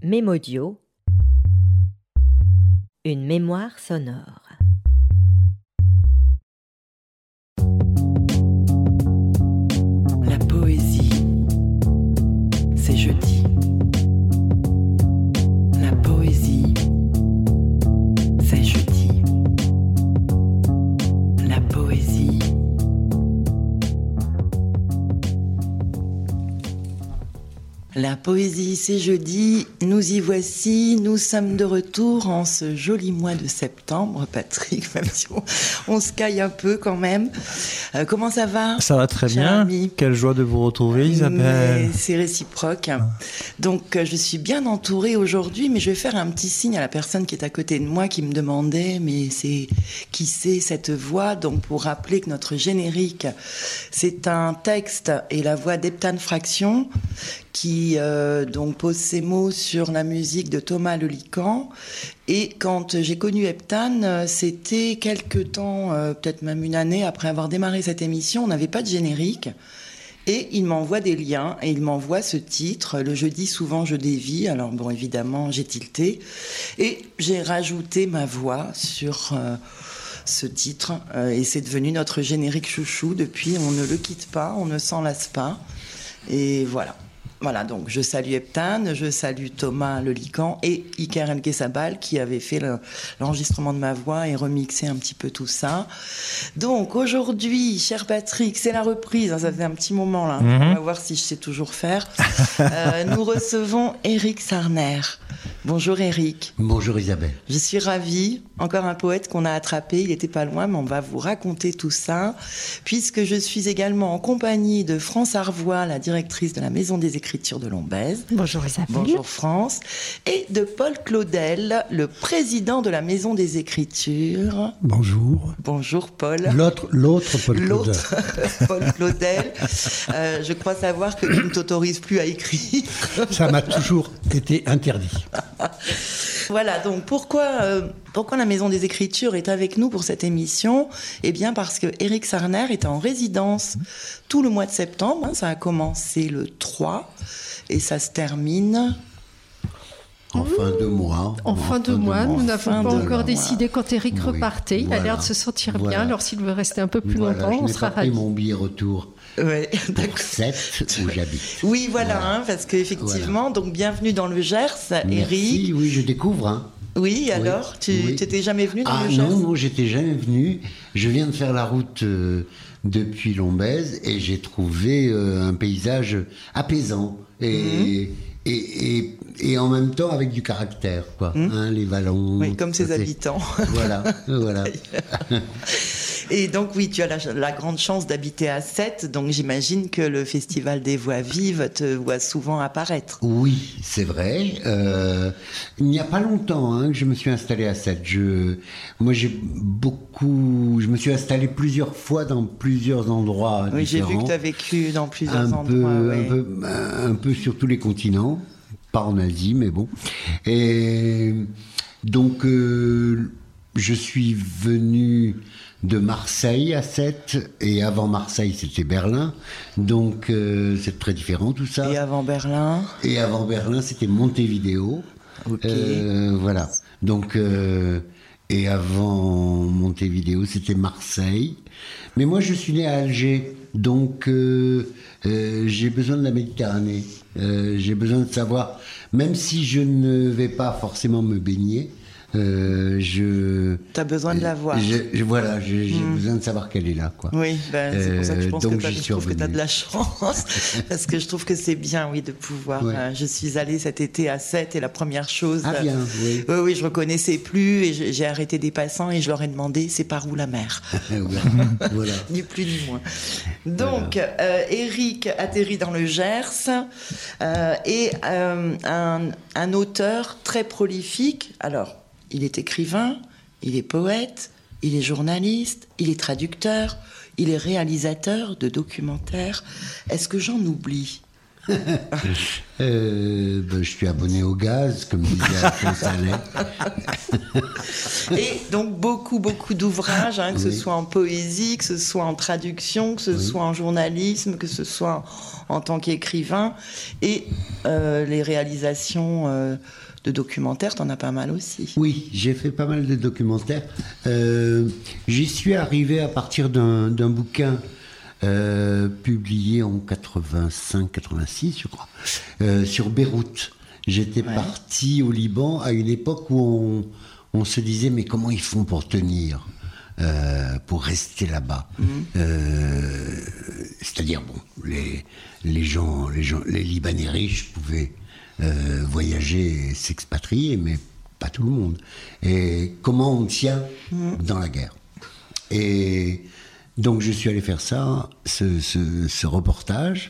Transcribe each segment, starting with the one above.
Mémodio, une mémoire sonore. La poésie, c'est jeudi. La poésie, c'est jeudi. La poésie. La poésie, c'est jeudi, nous y voici, nous sommes de retour en ce joli mois de septembre, Patrick, même si on se caille un peu quand même. Comment ça va ? Ça va très bien, ami. Quelle joie de vous retrouver, Isabelle. Mais c'est réciproque. Donc je suis bien entourée aujourd'hui, mais je vais faire un petit signe à la personne qui est à côté de moi qui me demandait, mais qui c'est cette voix ? Donc pour rappeler que notre générique, c'est un texte et la voix d'Eptan Fraction, qui donc pose ses mots sur la musique de Thomas Lelican. Et quand j'ai connu Eptan, c'était quelque temps, peut-être même une année après avoir démarré cette émission, on n'avait pas de générique. Et il m'envoie des liens, et il m'envoie ce titre, Le jeudi souvent je dévie. Alors bon, évidemment, j'ai tilté. Et j'ai rajouté ma voix sur ce titre, et c'est devenu notre générique chouchou. Depuis, on ne le quitte pas, on ne s'en lasse pas. Et voilà. Voilà, donc je salue Eptan, je salue Thomas Lelican et Iker Elgesabal qui avait fait l'enregistrement de ma voix et remixé un petit peu tout ça. Donc aujourd'hui, cher Patrick, c'est la reprise, hein, ça fait un petit moment là, on va voir si je sais toujours faire. Nous recevons Éric Sarner. Bonjour Éric. Bonjour Isabelle. Je suis ravie, encore un poète qu'on a attrapé, il n'était pas loin, mais on va vous raconter tout ça, puisque je suis également en compagnie de France Arvois, la directrice de la Maison des Écritures de Lombez. Bonjour Isabelle. Bonjour France. Et de Paul Claudel, le président de la Maison des Écritures. Bonjour. Bonjour Paul. L'autre Paul Claudel. L'autre Paul Claudel. Je crois savoir que tu ne t'autorises plus à écrire. Ça m'a toujours été interdit. Voilà, donc pourquoi la Maison des Écritures est avec nous pour cette émission ? Eh bien parce que Éric Sarner est en résidence tout le mois de septembre, hein, ça a commencé le 3 et ça se termine... En fin de mois. En fin de mois, nous n'avons pas encore décidé quand Éric repartait. Il a l'air de se sentir bien, alors s'il veut rester un peu plus longtemps, on sera ravis. Je n'ai pas pris mon billet retour. Ouais, pour 7 où j'habite. Oui, voilà, hein, parce qu'effectivement, donc bienvenue dans le Gers, Éric. Oui, je découvre. Hein. Oui, alors, tu t'étais jamais venu dans le Gers ? Non, j'étais jamais venu. Je viens de faire la route depuis Lombez et j'ai trouvé un paysage apaisant et en même temps avec du caractère, quoi. Hein, les vallons. Oui, comme ses habitants. Voilà. Et donc oui, tu as la grande chance d'habiter à Sète, donc j'imagine que le Festival des Voix Vives te voit souvent apparaître. Oui, c'est vrai. Il n'y a pas longtemps que je me suis installé à Sète. Je me suis installé plusieurs fois dans plusieurs endroits différents. Oui, j'ai vu que tu as vécu dans plusieurs endroits. Un peu sur tous les continents, pas en Asie, mais bon. Et donc, je suis venu de Marseille à Sète, et avant Marseille c'était Berlin, donc c'est très différent tout ça. Et avant Berlin c'était Montevideo. Ok. Voilà, donc et avant Montevideo c'était Marseille, mais moi je suis né à Alger, donc j'ai besoin de la Méditerranée, j'ai besoin de savoir, même si je ne vais pas forcément me baigner, t'as besoin de la voir. J'ai besoin de savoir qu'elle est là, quoi. Oui, c'est pour ça que je pense que je trouve que t'as de la chance, parce que je trouve que c'est bien, oui, de pouvoir. Ouais. Je suis allée cet été à Sète et la première chose. Ah bien, oui. Oui, je reconnaissais plus et j'ai arrêté des passants et je leur ai demandé c'est par où la mer. Voilà. Ni plus ni moins. Donc, Éric atterrit dans le Gers et un auteur très prolifique. Alors. Il est écrivain, il est poète, il est journaliste, il est traducteur, il est réalisateur de documentaires. Est-ce que j'en oublie ? Je suis abonné au gaz, comme disait Alphonse Allais. Et donc beaucoup d'ouvrages, que ce Oui. soit en poésie, que ce soit en traduction, que ce soit en journalisme, que ce soit en tant qu'écrivain. Et les réalisations de documentaires, t'en as pas mal aussi. Oui, j'ai fait pas mal de documentaires. J'y suis arrivé à partir d'un bouquin publié en 85-86, je crois, sur Beyrouth. J'étais parti au Liban à une époque où on se disait mais comment ils font pour tenir, pour rester là-bas. C'est-à-dire les Libanais riches pouvaient voyager et s'expatrier, mais pas tout le monde. Et comment on tient dans la guerre. Et donc je suis allé faire ça, ce reportage,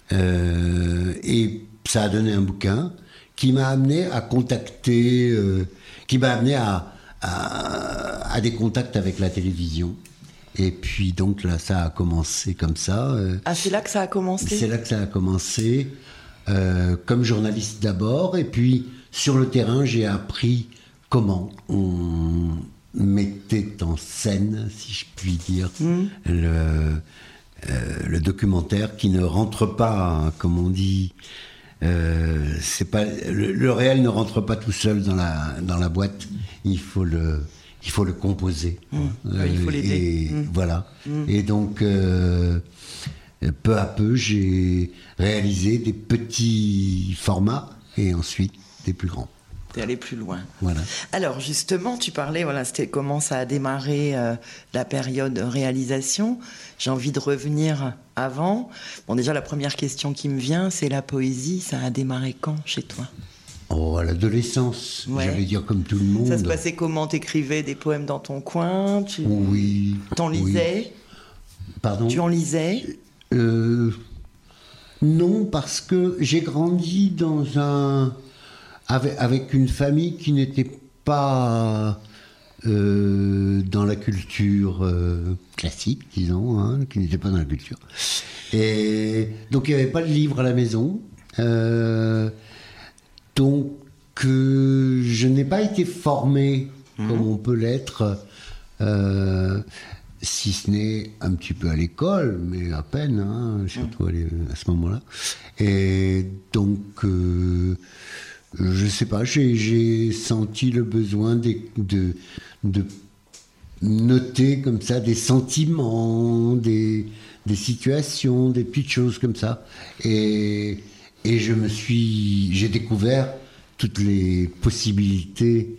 et ça a donné un bouquin qui m'a amené à contacter, qui m'a amené à des contacts avec la télévision. Et puis donc là, ça a commencé comme ça. C'est là que ça a commencé. C'est là que ça a commencé, comme journaliste d'abord, et puis sur le terrain, j'ai appris comment on mettait en scène, si je puis dire, le documentaire qui ne rentre pas, comme on dit, c'est pas le réel ne rentre pas tout seul dans la boîte. Il faut le composer. Il faut l'aider. Et voilà. Et donc peu à peu, j'ai réalisé des petits formats et ensuite des plus grands. T'es allé plus loin. Voilà. Alors justement, tu parlais, c'était comment ça a démarré la période réalisation. J'ai envie de revenir avant. Bon, déjà la première question qui me vient, c'est la poésie. Ça a démarré quand chez toi? Oh, à l'adolescence, j'allais dire comme tout le monde. Ça se passait comment? T'écrivais des poèmes dans ton coin? Oui. T'en lisais? Pardon? Tu en lisais? Non, parce que j'ai grandi avec une famille qui n'était pas dans la culture classique, disons, qui n'était pas dans la culture. Et donc il n'y avait pas de livre à la maison. Donc je n'ai pas été formé comme on peut l'être, si ce n'est un petit peu à l'école, mais à peine, surtout à ce moment-là. Et donc je sais pas, j'ai senti le besoin de noter comme ça des sentiments, des situations, des petites choses comme ça. Et j'ai découvert toutes les possibilités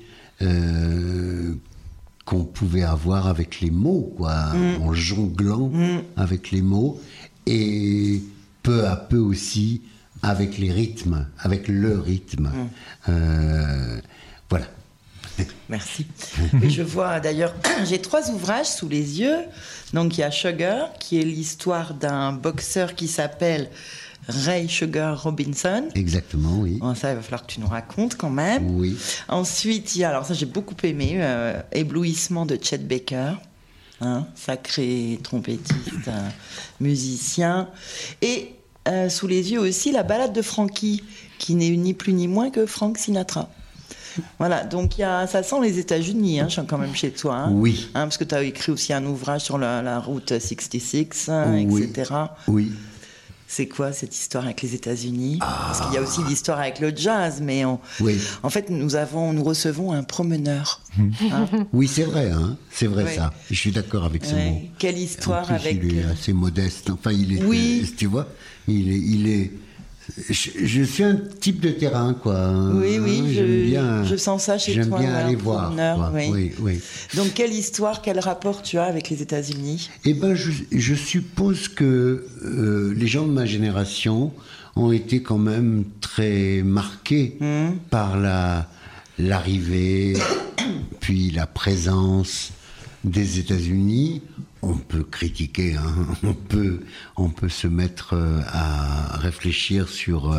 qu'on pouvait avoir avec les mots, quoi, en jonglant avec les mots, et peu à peu aussi avec les rythmes, avec le rythme. Voilà. Merci. Et je vois d'ailleurs, j'ai 3 ouvrages sous les yeux. Donc il y a Sugar, qui est l'histoire d'un boxeur qui s'appelle Ray Sugar Robinson. Exactement, oui. Bon, ça, il va falloir que tu nous racontes quand même. Oui. Ensuite, il y a, alors ça j'ai beaucoup aimé, Éblouissement de Chet Baker. Sacré trompettiste, musicien. Et sous les yeux aussi, la balade de Frankie, qui n'est ni plus ni moins que Frank Sinatra. Voilà, donc ça sent les États-Unis, je suis quand même chez toi. Oui. Parce que tu as écrit aussi un ouvrage sur la route 66, Oui. etc. Oui. C'est quoi cette histoire avec les États-Unis? Parce qu'il y a aussi l'histoire avec le jazz, mais en fait, nous recevons un promeneur. Oui, c'est vrai, c'est vrai Oui. ça. Je suis d'accord avec ce mot. Quelle histoire en plus, avec... il est assez modeste. Enfin, il est. Oui. Tu vois, il est. Je suis un type de terrain, quoi. Oui, je sens ça chez toi. J'aime bien aller voir. Promeneur, Quoi. Oui. Donc, quelle histoire, quel rapport tu as avec les États-Unis? Eh ben, je suppose que les gens de ma génération ont été quand même très marqués par l'arrivée, puis la présence des États-Unis. On peut critiquer, on peut se mettre à réfléchir sur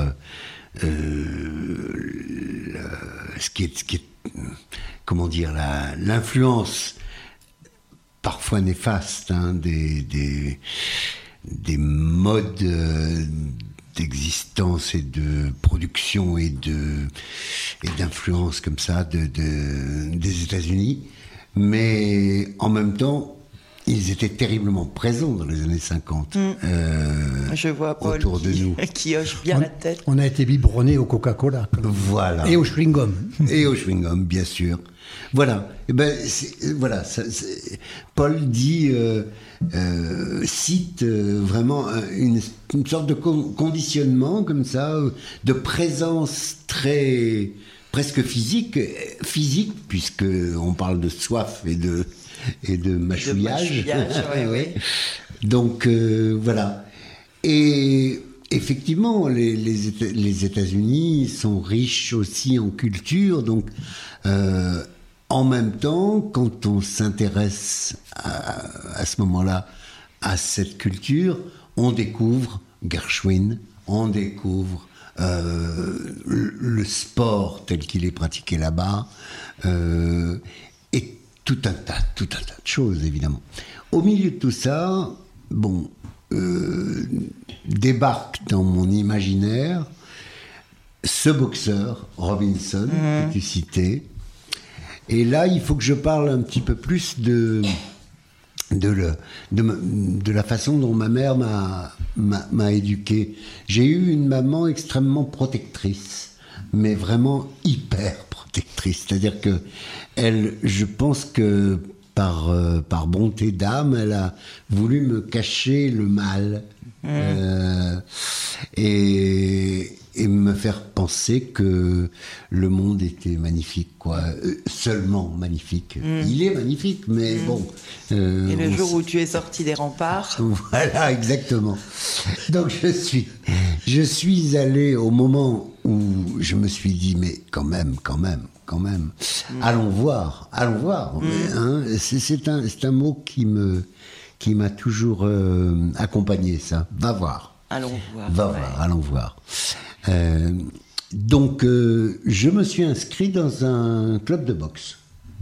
ce qui est, comment dire, l'influence parfois néfaste des modes d'existence et de production et d'influence comme ça des États-Unis, mais en même temps, ils étaient terriblement présents dans les années 50. Je vois Paul autour de nous. qui hoche bien la tête. On a été biberonné au Coca-Cola. Voilà. Et au chewing-gum. Et au chewing-gum, bien sûr. Voilà. Et ben, voilà. Paul dit, cite vraiment une sorte de conditionnement comme ça, de présence très presque physique, puisque on parle de soif et de mâchouillage. Ouais. Donc voilà. Et effectivement, les États-Unis sont riches aussi en culture, donc en même temps, quand on s'intéresse à ce moment-là à cette culture, on découvre Gershwin, on découvre le sport tel qu'il est pratiqué là-bas, et tout un tas de choses, évidemment. Au milieu de tout ça, débarque dans mon imaginaire ce boxeur, Robinson, que tu citais. Et là, il faut que je parle un petit peu plus de la façon dont ma mère m'a éduqué. J'ai eu une maman extrêmement protectrice, mais vraiment hyper protectrice. C'est-à-dire que je pense que par bonté d'âme, elle a voulu me cacher le mal et me faire penser que le monde était magnifique, quoi. Seulement magnifique. Il est magnifique, mais bon. Et le jour où tu es sorti des remparts. Voilà, exactement. Donc je suis allé au moment où je me suis dit, mais quand même. Allons voir. Hein, c'est un mot qui m'a toujours accompagné, ça. Va voir. Allons voir. Donc, je me suis inscrit dans un club de boxe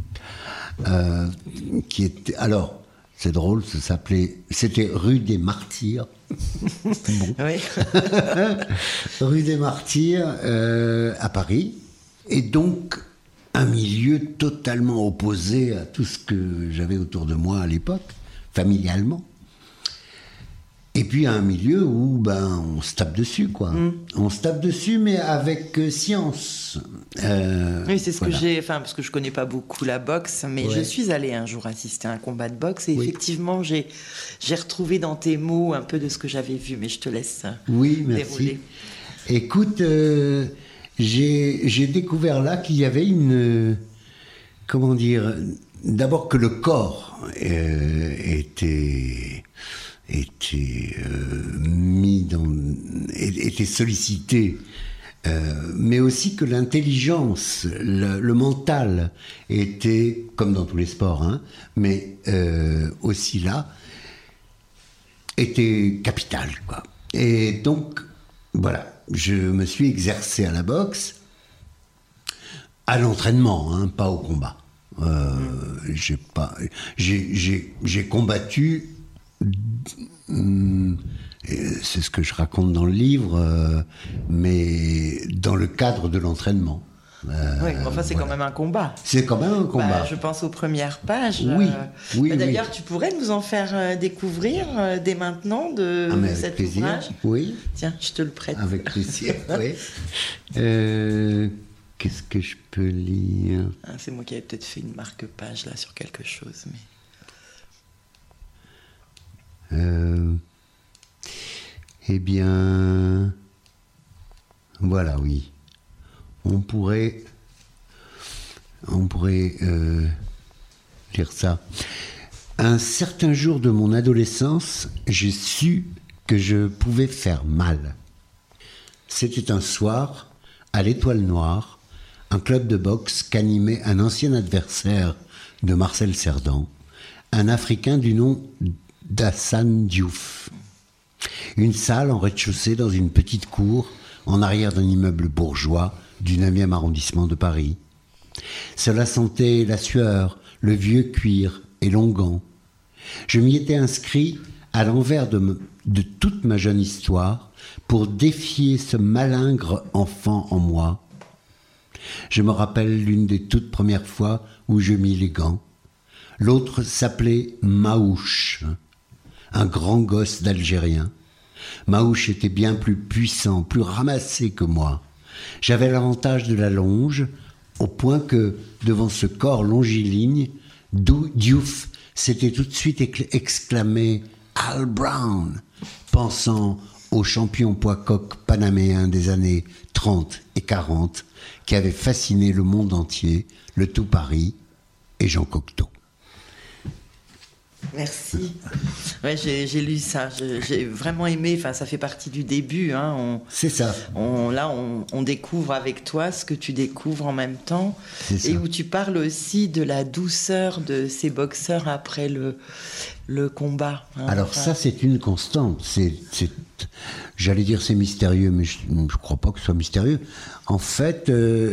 qui était. Alors, c'est drôle, c'était rue des Martyrs. Oui. Rue des Martyrs à Paris, et donc un milieu totalement opposé à tout ce que j'avais autour de moi à l'époque, familialement. Et puis un milieu où on se tape dessus, quoi. On se tape dessus, mais avec science. Oui, c'est ce voilà. que j'ai. Enfin, parce que je connais pas beaucoup la boxe, mais je suis allée un jour assister à un combat de boxe et effectivement, j'ai retrouvé dans tes mots un peu de ce que j'avais vu, mais je te laisse dérouler. Écoute, j'ai découvert là qu'il y avait une. Comment dire ? D'abord que le corps était sollicité, mais aussi que l'intelligence, le mental était, comme dans tous les sports, hein, mais aussi là, était capital, quoi. Et donc, voilà, je me suis exercé à la boxe, à l'entraînement, hein, pas au combat. J'ai combattu. C'est ce que je raconte dans le livre, mais dans le cadre de l'entraînement. Oui, enfin c'est quand même un combat. C'est quand même un combat. Je pense aux premières pages. Oui. D'ailleurs, tu pourrais nous en faire découvrir dès maintenant de cet plaisir. Ouvrage. Oui. Tiens, je te le prête. Avec plaisir. Oui. Qu'est-ce que je peux lire ? C'est moi qui avais peut-être fait une marque-page là sur quelque chose, mais. Eh bien, voilà, oui. On pourrait lire ça. Un certain jour de mon adolescence, j'ai su que je pouvais faire mal. C'était un soir, à l'Étoile Noire, un club de boxe qu'animait un ancien adversaire de Marcel Cerdan, un Africain du nom d'Hassan Diouf. Une salle en rez-de-chaussée dans une petite cour en arrière d'un immeuble bourgeois du 9e arrondissement de Paris. Cela sentait la sueur, le vieux cuir et l'onguent. Je m'y étais inscrit à l'envers de toute ma jeune histoire, pour défier ce malingre enfant en moi. Je me rappelle l'une des toutes premières fois où je mis les gants. L'autre s'appelait Maouche, un grand gosse d'Algérien. Maouche était bien plus puissant, plus ramassé que moi. J'avais l'avantage de la longe, au point que, devant ce corps longiligne, Diouf s'était tout de suite exclamé « Al Brown », pensant au champion poids-coq panaméen des années 30 et 40 qui avait fasciné le monde entier, le tout Paris et Jean Cocteau. Merci. Ouais, j'ai lu ça. J'ai vraiment aimé. Enfin, ça fait partie du début. Hein. C'est ça. On découvre avec toi ce que tu découvres en même temps. C'est ça. Et où tu parles aussi de la douceur de ces boxeurs après le combat. Hein. Alors ça, c'est une constante. J'allais dire c'est mystérieux, mais je ne crois pas que ce soit mystérieux. En fait,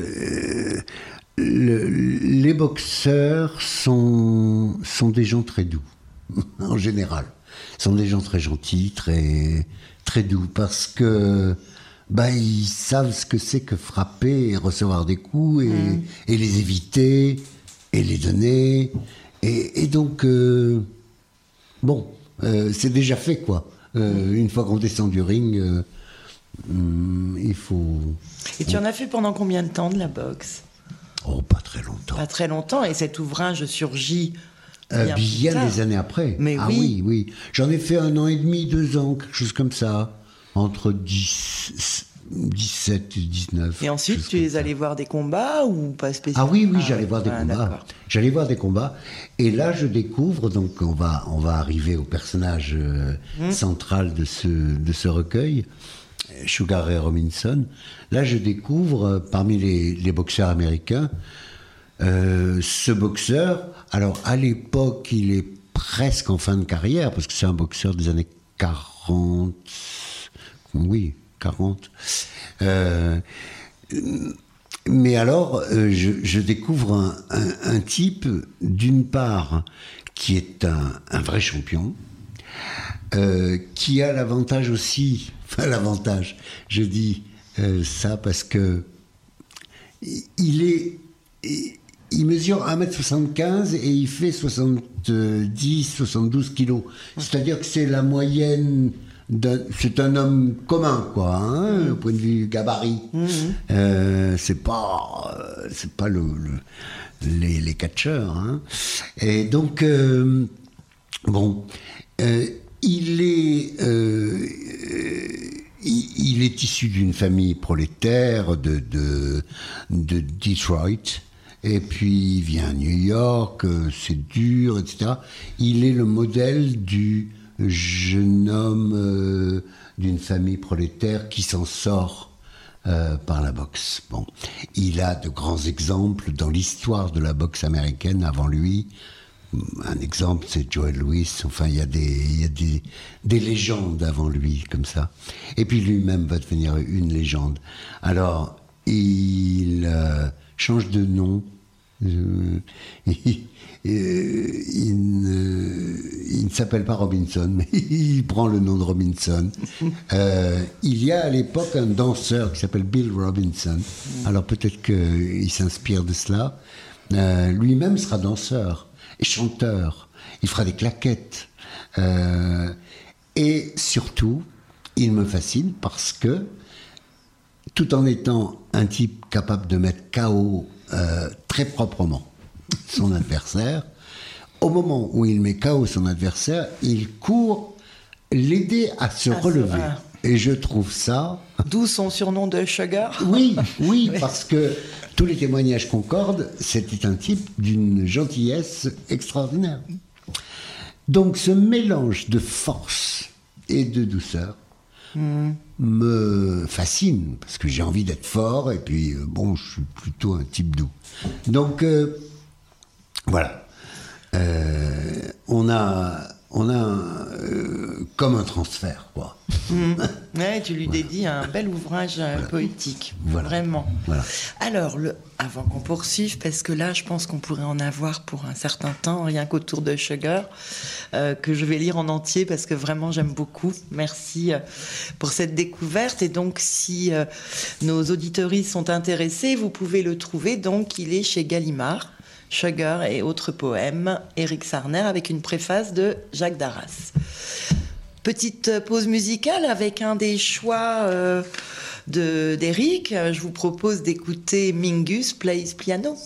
les boxeurs sont des gens très doux. En général, sont des gens très gentils, très, très doux, parce que ils savent ce que c'est que frapper et recevoir des coups et les éviter et les donner. Et donc, c'est déjà fait, quoi. Une fois qu'on descend du ring, il faut... Et tu en as fait pendant combien de temps de la boxe ? Oh, pas très longtemps. Pas très longtemps, et cet ouvrage surgit... Bien des années après. Mais ah oui. J'en ai fait 1 an et demi, 2 ans, quelque chose comme ça. Entre 17 et 19. Et ensuite, tu es allé voir des combats ou pas spécialement ? Ah oui, j'allais voir des combats. D'accord. J'allais voir des combats. Et là, je découvre, donc on va arriver au personnage central de ce recueil, Sugar Ray Robinson. Là, je découvre, parmi les boxeurs américains, ce boxeur, alors à l'époque, il est presque en fin de carrière, parce que c'est un boxeur des années 40. Oui, 40. Mais alors, je découvre un type, d'une part, qui est un vrai champion, qui a l'avantage aussi, enfin l'avantage, je dis ça parce que il mesure 1m75 et il fait 70-72 kilos. C'est-à-dire que c'est la moyenne, c'est un homme commun, quoi, hein, au point de vue gabarit. C'est pas les catcheurs. Hein. Et donc, il est issu d'une famille prolétaire de Detroit. Et puis il vient à New York, c'est dur, etc. Il est le modèle du jeune homme d'une famille prolétaire qui s'en sort par la boxe. Bon, il a de grands exemples dans l'histoire de la boxe américaine avant lui. Un exemple, c'est Joe Louis. Enfin, il y a des légendes avant lui, comme ça. Et puis lui-même va devenir une légende. Alors, il change de nom. Il ne s'appelle pas Robinson, mais il prend le nom de Robinson. Il y a à l'époque un danseur qui s'appelle Bill Robinson. Alors peut-être qu'il s'inspire de cela. Lui-même sera danseur et chanteur. Il fera des claquettes. Et surtout, il me fascine parce que, tout en étant un type capable de mettre KO très proprement son adversaire, au moment où il met KO son adversaire, il court l'aider à se relever. Et je trouve ça... D'où son surnom de Sugar ? Oui, parce que tous les témoignages concordent, c'était un type d'une gentillesse extraordinaire. Donc ce mélange de force et de douceur me fascine, parce que j'ai envie d'être fort, et puis je suis plutôt un type doux. Donc voilà. On a on a comme un transfert, quoi. Ouais, tu lui dédies un bel ouvrage poétique, vraiment. Voilà. Alors, avant qu'on poursuive, parce que là, je pense qu'on pourrait en avoir pour un certain temps, rien qu'autour de Sugar, que je vais lire en entier, parce que vraiment, j'aime beaucoup. Merci pour cette découverte. Et donc, si nos auditeuristes sont intéressés, vous pouvez le trouver. Donc, il est chez Gallimard. Sugar et autres poèmes, Éric Sarner, avec une préface de Jacques Darras. Petite pause musicale avec un des choix d'Éric. Je vous propose d'écouter Mingus Plays Piano.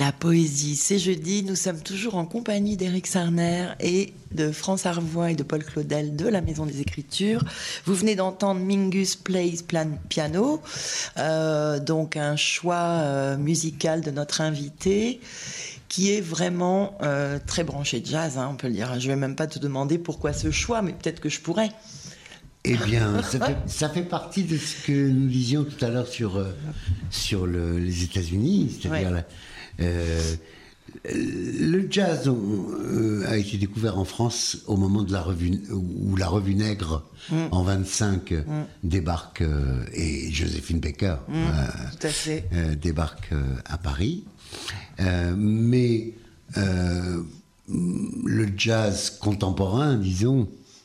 La poésie, c'est jeudi. Nous sommes toujours en compagnie d'Éric Sarner et de France Arvois et de Paul Claudel de la Maison des Écritures. Vous venez d'entendre Mingus Plays Piano, donc un choix musical de notre invité qui est vraiment très branché jazz, on peut le dire. Je ne vais même pas te demander pourquoi ce choix, mais peut-être que je pourrais. Eh bien, ça fait partie de ce que nous disions tout à l'heure sur les États-Unis, c'est-à-dire le jazz a été découvert en France au moment de la revue Nègre en 25 débarque et Joséphine Baker tout à fait. Débarque à Paris, mais le jazz contemporain, disons,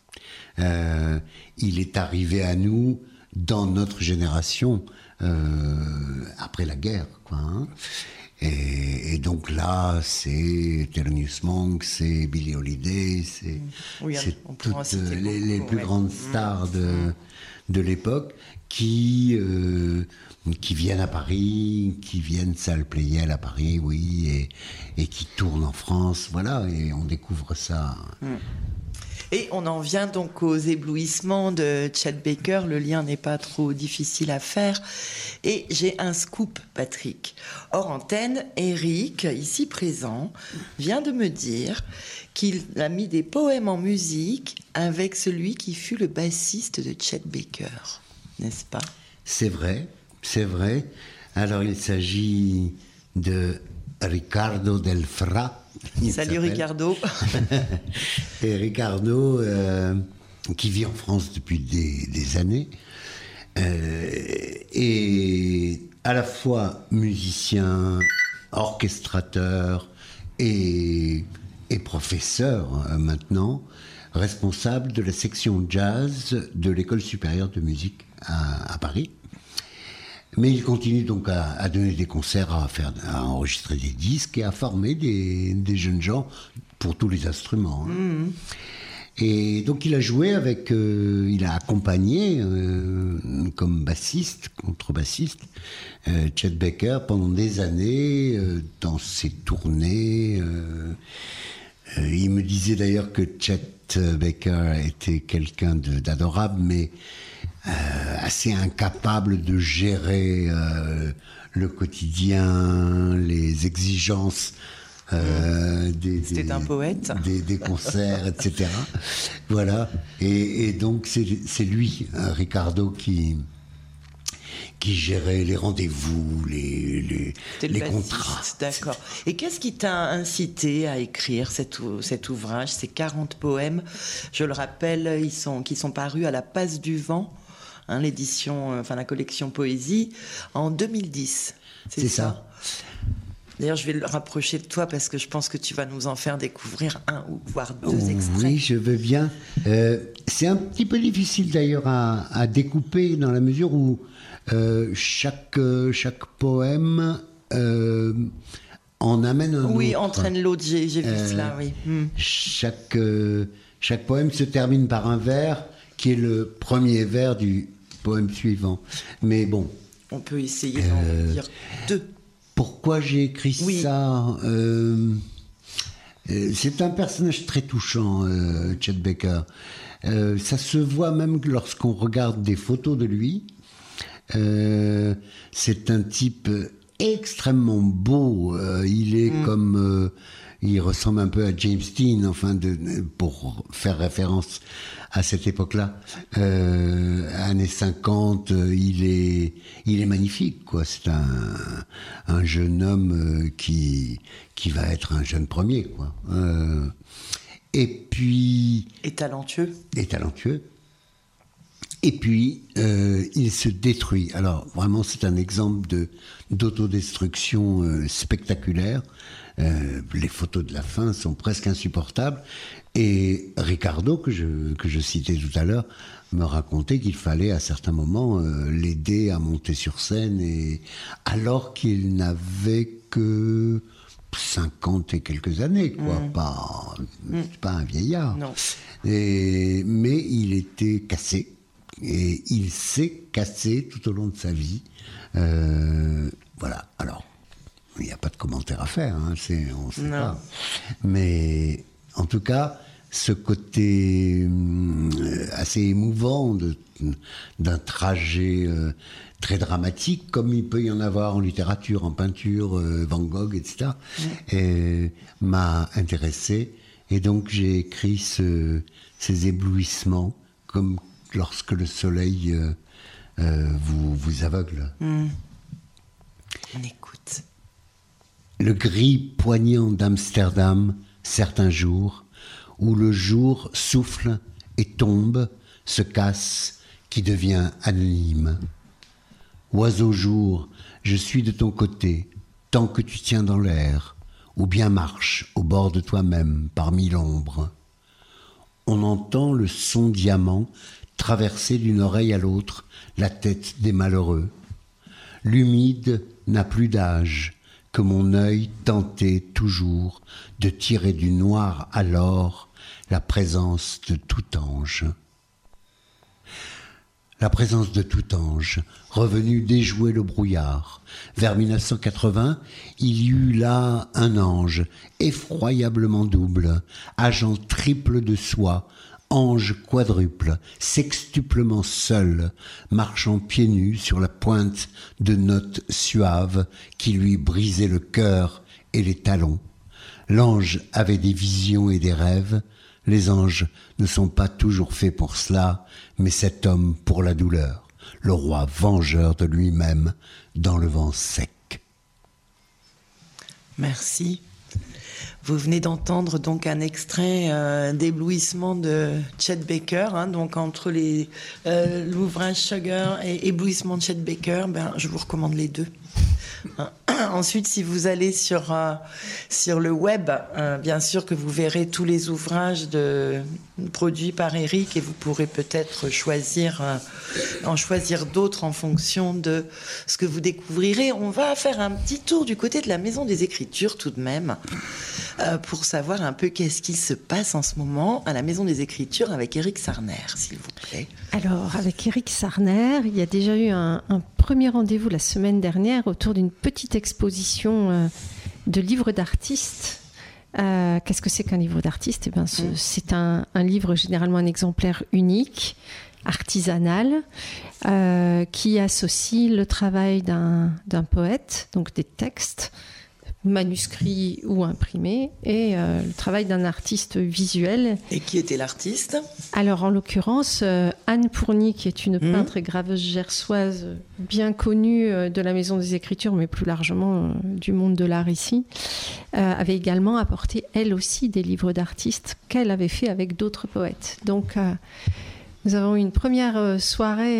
il est arrivé à nous dans notre génération après la guerre, quoi. Et donc là, c'est Thelonious Monk, c'est Billie Holiday, c'est toutes les plus grandes stars de l'époque qui viennent à Paris, qui viennent salle Playel à Paris, oui, et qui tournent en France, voilà, et on découvre ça. Et on en vient donc aux éblouissements de Chet Baker. Le lien n'est pas trop difficile à faire. Et j'ai un scoop, Patrick. Hors antenne, Éric, ici présent, vient de me dire qu'il a mis des poèmes en musique avec celui qui fut le bassiste de Chet Baker. N'est-ce pas ? C'est vrai, c'est vrai. Alors il s'agit de Ricardo Del Fra. Salut Ricardo. Et Ricardo, qui vit en France depuis des années, est à la fois musicien, orchestrateur et professeur maintenant, responsable de la section jazz de l'École supérieure de musique à Paris. Mais il continue donc à donner des concerts, à enregistrer des disques et à former des jeunes gens pour tous les instruments. Et donc il a joué il a accompagné comme bassiste, contrebassiste, Chet Baker pendant des années dans ses tournées. Il me disait d'ailleurs que Chet Baker était quelqu'un d'adorable, mais assez incapable de gérer le quotidien, les exigences c'était un poète. des concerts, etc. Voilà. Et donc c'est lui, Ricardo, qui gérait les rendez-vous, les contrats. D'accord. Et qu'est-ce qui t'a incité à écrire cet ouvrage, ces 40 poèmes, je le rappelle, qui sont parus à la Passe du Vent, l'édition, la collection Poésie, en 2010. C'est ça. D'ailleurs, je vais le rapprocher de toi parce que je pense que tu vas nous en faire découvrir un ou voire deux extraits. Oui, je veux bien. C'est un petit peu difficile d'ailleurs à découper dans la mesure où chaque poème en amène un autre. Oui, entraîne l'autre, j'ai vu cela, oui. Chaque poème se termine par un vers qui est le premier vers du poème suivant. Mais bon. On peut essayer d'en dire deux. Pourquoi j'ai écrit ça c'est un personnage très touchant, Chet Baker. Ça se voit même lorsqu'on regarde des photos de lui. C'est un type extrêmement beau. Il est comme... il ressemble un peu à James Dean, pour faire référence à cette époque-là. Années 50, il est magnifique, quoi. C'est un jeune homme qui va être un jeune premier, quoi. Et puis... Et talentueux. Et puis, il se détruit. Alors, vraiment, c'est un exemple d'autodestruction spectaculaire. Les photos de la fin sont presque insupportables. Et Ricardo, que je citais tout à l'heure, me racontait qu'il fallait à certains moments l'aider à monter sur scène, alors qu'il n'avait que 50 et quelques années, quoi. Pas un vieillard. Non. Mais il était cassé. Et il s'est cassé tout au long de sa vie. Voilà. Alors, il n'y a pas de commentaire pas faire, on ne sait pas. Mais en tout cas, ce côté assez émouvant d'un trajet très dramatique, comme il peut y en avoir en littérature, en peinture, Van Gogh, etc., m'a intéressé. Et donc j'ai écrit ces éblouissements, comme lorsque le soleil vous aveugle. On écoute. Le gris poignant d'Amsterdam, certains jours, où le jour souffle et tombe, se casse, qui devient anonyme. Oiseau jour, je suis de ton côté, tant que tu tiens dans l'air, ou bien marche au bord de toi-même, parmi l'ombre. On entend le son diamant traverser d'une oreille à l'autre la tête des malheureux. L'humide n'a plus d'âge, que mon œil tentait toujours de tirer du noir à l'or la présence de tout ange. La présence de tout ange, revenu déjouer le brouillard. Vers 1980, il y eut là un ange, effroyablement double, agent triple de soi, ange quadruple, sextuplement seul, marchant pieds nus sur la pointe de notes suaves qui lui brisaient le cœur et les talons. L'ange avait des visions et des rêves. Les anges ne sont pas toujours faits pour cela, mais cet homme pour la douleur, le roi vengeur de lui-même dans le vent sec. Merci. Vous venez d'entendre donc un extrait d'éblouissement de Chet Baker, donc entre l'ouvrage Sugar et éblouissement de Chet Baker, je vous recommande les deux. Ensuite, si vous allez sur le web, bien sûr que vous verrez tous les ouvrages produits par Éric et vous pourrez peut-être en choisir d'autres en fonction de ce que vous découvrirez. On va faire un petit tour du côté de la Maison des Écritures tout de même, pour savoir un peu qu'est-ce qui se passe en ce moment à la Maison des Écritures avec Éric Sarner, s'il vous plaît. Alors, avec Éric Sarner, il y a déjà eu un premier rendez-vous la semaine dernière autour d'une petite exposition de livres d'artistes. Qu'est-ce que c'est qu'un livre d'artiste ? C'est un livre, généralement un exemplaire unique, artisanal, qui associe le travail d'un poète, donc des textes, manuscrits ou imprimés, et le travail d'un artiste visuel. Et qui était l'artiste ? Alors, en l'occurrence, Anne Pourny, qui est une peintre et graveuse gersoise bien connue de la Maison des Écritures, mais plus largement du monde de l'art ici, avait également apporté, elle aussi, des livres d'artistes qu'elle avait fait avec d'autres poètes. Donc, nous avons eu une première soirée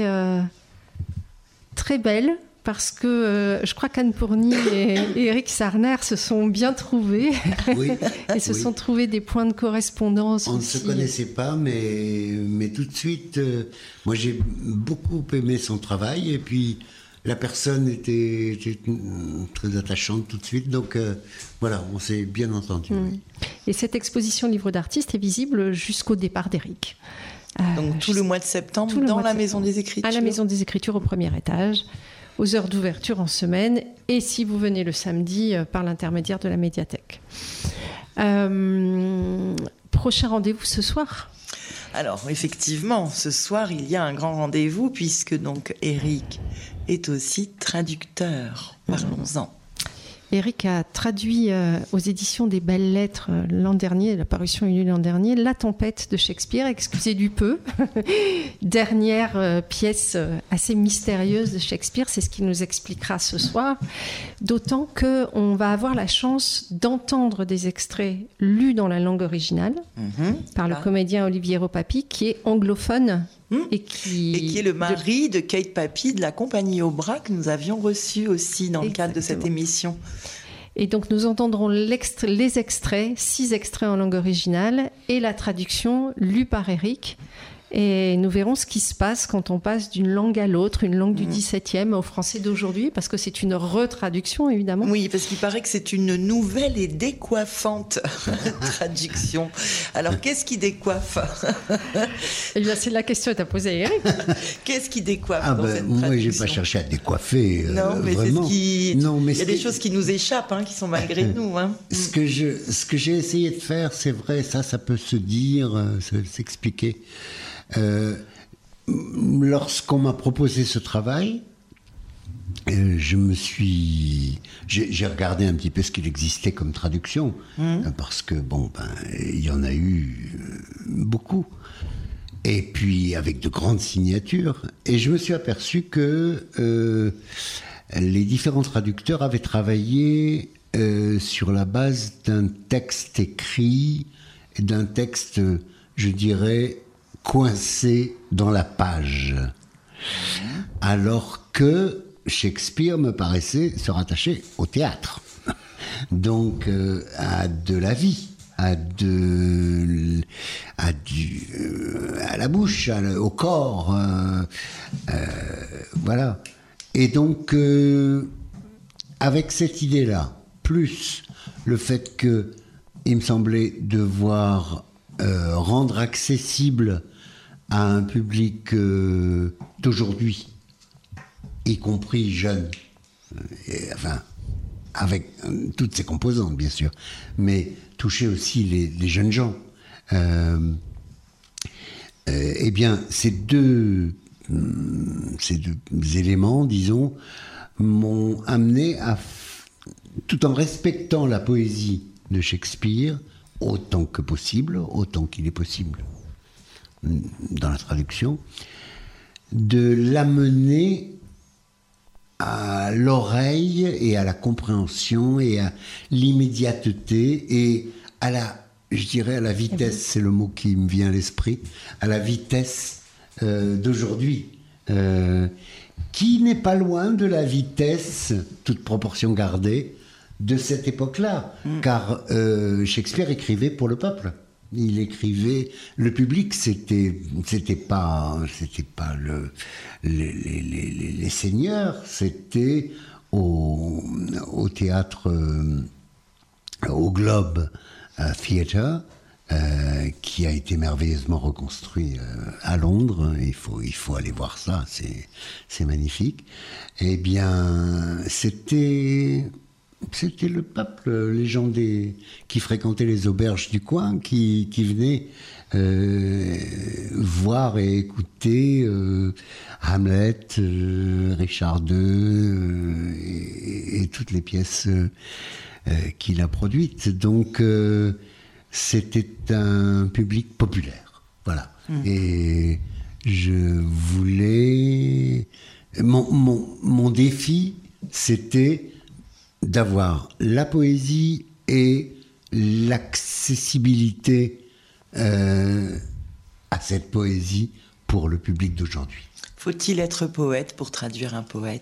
très belle, parce que je crois qu'Anne Pourny et Éric Sarner se sont bien trouvés, et se sont trouvés des points de correspondance. On aussi. Ne se connaissait pas, mais tout de suite, moi j'ai beaucoup aimé son travail, et puis la personne était très attachante tout de suite, donc voilà, on s'est bien entendu. Oui. Et cette exposition livre d'artistes est visible jusqu'au départ d'Éric. Donc tout le mois de septembre, dans la Maison des Écritures. À la Maison des Écritures, au premier étage, aux heures d'ouverture en semaine, et si vous venez le samedi, par l'intermédiaire de la médiathèque. Prochain rendez-vous ce soir ? Alors, effectivement, ce soir, il y a un grand rendez-vous, puisque donc Éric est aussi traducteur. Parlons-en. Éric a traduit aux éditions des Belles Lettres l'an dernier, la parution eut lieu l'an dernier, La Tempête de Shakespeare, excusez du peu. Dernière pièce assez mystérieuse de Shakespeare, c'est ce qu'il nous expliquera ce soir. D'autant qu'on va avoir la chance d'entendre des extraits lus dans la langue originale par le comédien Olivier Ropapi, qui est anglophone. Et qui est le mari de Kate Papy de la compagnie Aubra que nous avions reçu aussi dans le cadre de cette émission. Et donc nous entendrons les extraits, 6 extraits en langue originale et la traduction lue par Éric. Et nous verrons ce qui se passe quand on passe d'une langue à l'autre, une langue du XVIIe au français d'aujourd'hui, parce que c'est une retraduction, évidemment. Oui, parce qu'il paraît que c'est une nouvelle et décoiffante traduction. Alors, qu'est-ce qui décoiffe? Eh bien, c'est la question est à poser à Eric. Qu'est-ce qui décoiffe Ah dans ben, cette moi, traduction? j'ai pas cherché à décoiffer. Non, mais vraiment. c'est ce qui... Non, mais il y a des choses qui nous échappent, qui sont malgré nous. Ce que j'ai essayé de faire, c'est vrai, ça peut se dire, s'expliquer. Lorsqu'on m'a proposé ce travail, j'ai regardé un petit peu ce qu'il existait comme traduction, parce que il y en a eu beaucoup, et puis avec de grandes signatures, et je me suis aperçu que les différents traducteurs avaient travaillé sur la base d'un texte écrit, d'un texte, je dirais, coincé dans la page. Alors que Shakespeare me paraissait se rattacher au théâtre. Donc, à de la vie, à la bouche, au corps. Voilà. Et donc, avec cette idée-là, plus le fait que il me semblait devoir rendre accessible à un public d'aujourd'hui, y compris jeune, avec toutes ses composantes bien sûr, mais toucher aussi les jeunes gens. Eh bien, ces deux éléments, disons, m'ont amené à, tout en respectant la poésie de Shakespeare, autant que possible, autant qu'il est possible dans la traduction, de l'amener à l'oreille et à la compréhension et à l'immédiateté et à je dirais à la vitesse, c'est le mot qui me vient à l'esprit, à la vitesse d'aujourd'hui, qui n'est pas loin de la vitesse, toute proportion gardée, de cette époque-là, car Shakespeare écrivait pour le peuple. Il écrivait, le public, c'était pas les seigneurs, c'était au théâtre, au Globe Theatre, qui a été merveilleusement reconstruit à Londres. Il faut aller voir ça, c'est magnifique. Eh bien, c'était le peuple, les gens qui fréquentaient les auberges du coin, qui venaient voir et écouter Hamlet, Richard II et toutes les pièces qu'il a produites. Donc c'était un public populaire. Voilà. Et je voulais... Mon défi, c'était d'avoir la poésie et l'accessibilité à cette poésie pour le public d'aujourd'hui. Faut-il être poète pour traduire un poète ?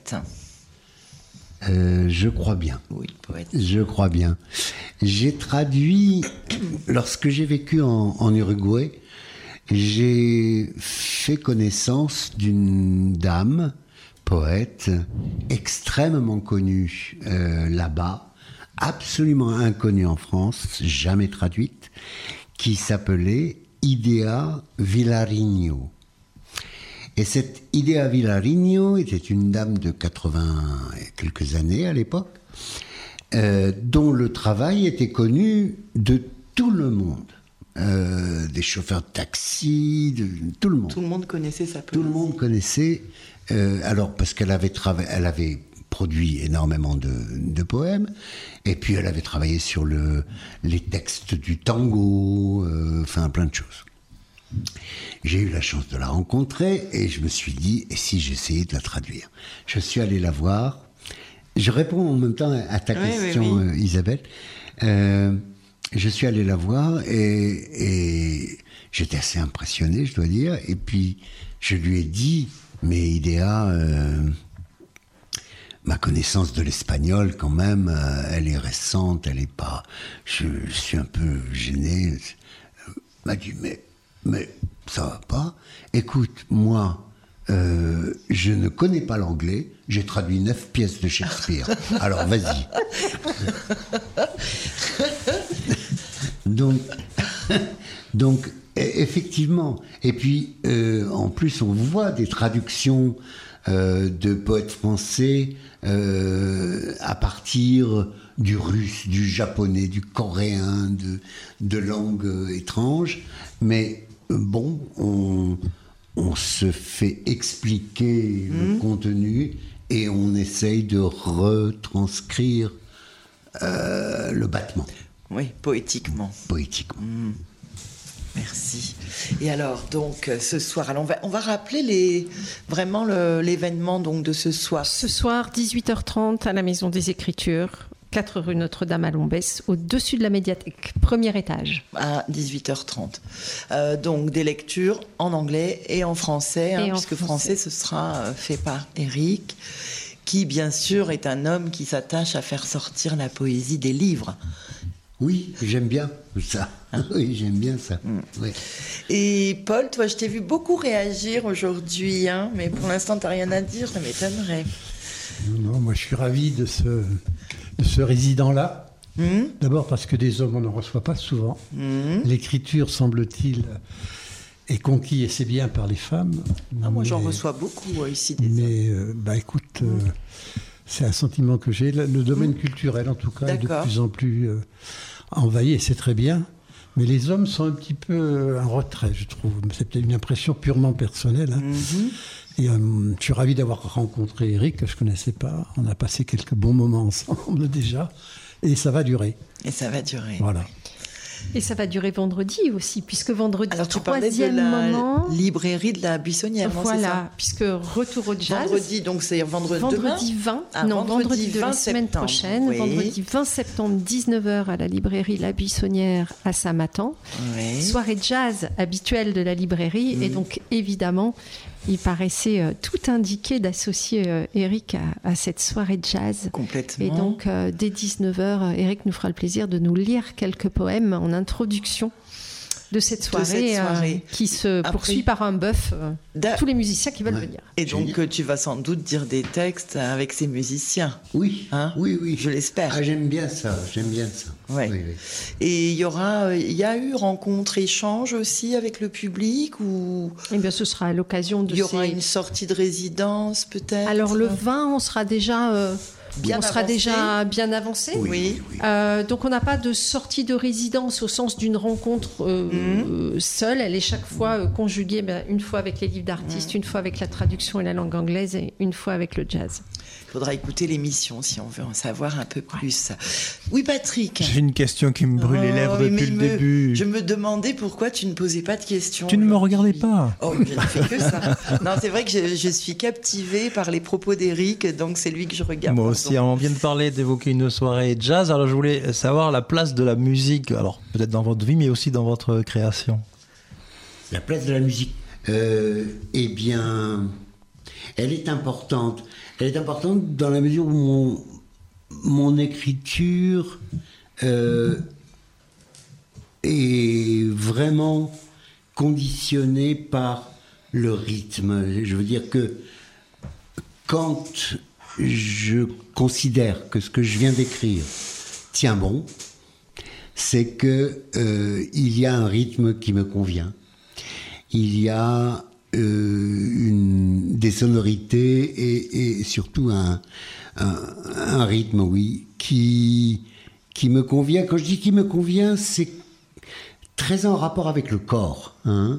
Je crois bien. Oui, poète. Je crois bien. J'ai traduit, lorsque j'ai vécu en Uruguay, j'ai fait connaissance d'une dame, poète, extrêmement connue là-bas, absolument inconnue en France, jamais traduite, qui s'appelait Idea Vilariño. Et cette Idea Vilariño était une dame de 80 et quelques années à l'époque, dont le travail était connu de tout le monde. Des chauffeurs de taxi, de tout le monde. Tout le monde connaissait sa poésie. Tout le monde connaissait, alors parce qu'elle avait produit énormément de poèmes, et puis elle avait travaillé sur les textes du tango, enfin plein de choses. J'ai eu la chance de la rencontrer et je me suis dit, et si j'essayais de la traduire ? Je suis allé la voir. Je réponds en même temps à ta question, oui. Isabelle. Je suis allé la voir et j'étais assez impressionné, je dois dire. Et puis, je lui ai dit, mais Idea, ma connaissance de l'espagnol, quand même, elle est récente, elle est pas... Je suis un peu gêné. Elle m'a dit, mais mais ça va pas. Écoute, moi, je ne connais pas l'anglais, j'ai traduit 9 pièces de Shakespeare. Alors, vas-y. Donc, effectivement. Et puis, en plus, on voit des traductions de poètes français à partir du russe, du japonais, du coréen, de langues étranges. Mais bon, on se fait expliquer le contenu et on essaye de retranscrire le battement. Oui, poétiquement. Merci. Et alors, donc, ce soir, alors on va rappeler vraiment l'événement donc, de ce soir. Ce soir, 18h30, à la Maison des Écritures, 4 rue Notre-Dame à Lombès, au-dessus de la médiathèque, premier étage. À 18h30. Donc, des lectures en anglais et en français, puisque français, ce sera fait par Éric, qui, bien sûr, est un homme qui s'attache à faire sortir la poésie des livres. Oui, j'aime bien ça. Oui, j'aime bien ça. Oui. Et Paul, toi, je t'ai vu beaucoup réagir aujourd'hui, mais pour l'instant, tu n'as rien à dire, ça m'étonnerait. Non, moi je suis ravi de ce résident-là. D'abord parce que des hommes, on n'en reçoit pas souvent. L'écriture, semble-t-il, est conquis, et c'est bien, par les femmes. Moi, j'en reçois beaucoup ici. Des hommes. Écoute... c'est un sentiment que j'ai. Le domaine culturel, en tout cas, est de plus en plus envahi, et c'est très bien. Mais les hommes sont un petit peu en retrait, je trouve. C'est peut-être une impression purement personnelle. Et je suis ravi d'avoir rencontré Éric, que je ne connaissais pas. On a passé quelques bons moments ensemble déjà. Et ça va durer. Voilà. Et ça va durer vendredi aussi, puisque vendredi, alors, tu parlais de la librairie de la Buissonnière, voilà, c'est ça puisque retour au jazz. Vendredi, donc c'est vendredi 20 vendredi de la semaine prochaine, oui. Vendredi 20 septembre, 19h à la librairie La Buissonnière à Saint-Matan. Oui. Soirée jazz habituelle de la librairie, et donc évidemment, il paraissait tout indiqué d'associer Éric à cette soirée de jazz. Complètement. Et donc, dès 19h, Éric nous fera le plaisir de nous lire quelques poèmes en introduction de cette soirée. Qui se poursuit par un bœuf tous les musiciens qui veulent venir. Et donc, tu vas sans doute dire des textes avec ces musiciens. Oui, oui. Je l'espère. Ah, j'aime bien ça. Ouais. Oui. Et il y a eu rencontre, échange aussi avec le public ou... Eh bien, ce sera à l'occasion de... Il y aura une sortie de résidence peut-être. Alors le 20, on sera déjà... sera déjà bien avancé. Oui. Donc on n'a pas de sortie de résidence au sens d'une rencontre seule. Elle est chaque fois conjuguée, une fois avec les livres d'artistes, une fois avec la traduction et la langue anglaise, et une fois avec le jazz. Il faudra écouter l'émission si on veut en savoir un peu plus. Oui, Patrick. J'ai une question qui me brûle les lèvres depuis le début. Je me demandais pourquoi tu ne posais pas de questions. Tu ne me regardais pas. Oh, je ne fais que ça. Non, c'est vrai que je suis captivée par les propos d'Éric, donc c'est lui que je regarde. Moi aussi, on vient d'évoquer une soirée jazz, alors je voulais savoir la place de la musique, alors peut-être dans votre vie, mais aussi dans votre création. La place de la musique, eh bien, elle est importante. Elle est importante dans la mesure où mon écriture est vraiment conditionnée par le rythme. Je veux dire que quand je considère que ce que je viens d'écrire tient bon, c'est que il y a un rythme qui me convient. Il y a des sonorités et surtout un rythme, oui, qui me convient. Quand je dis qui me convient, c'est très en rapport avec le corps,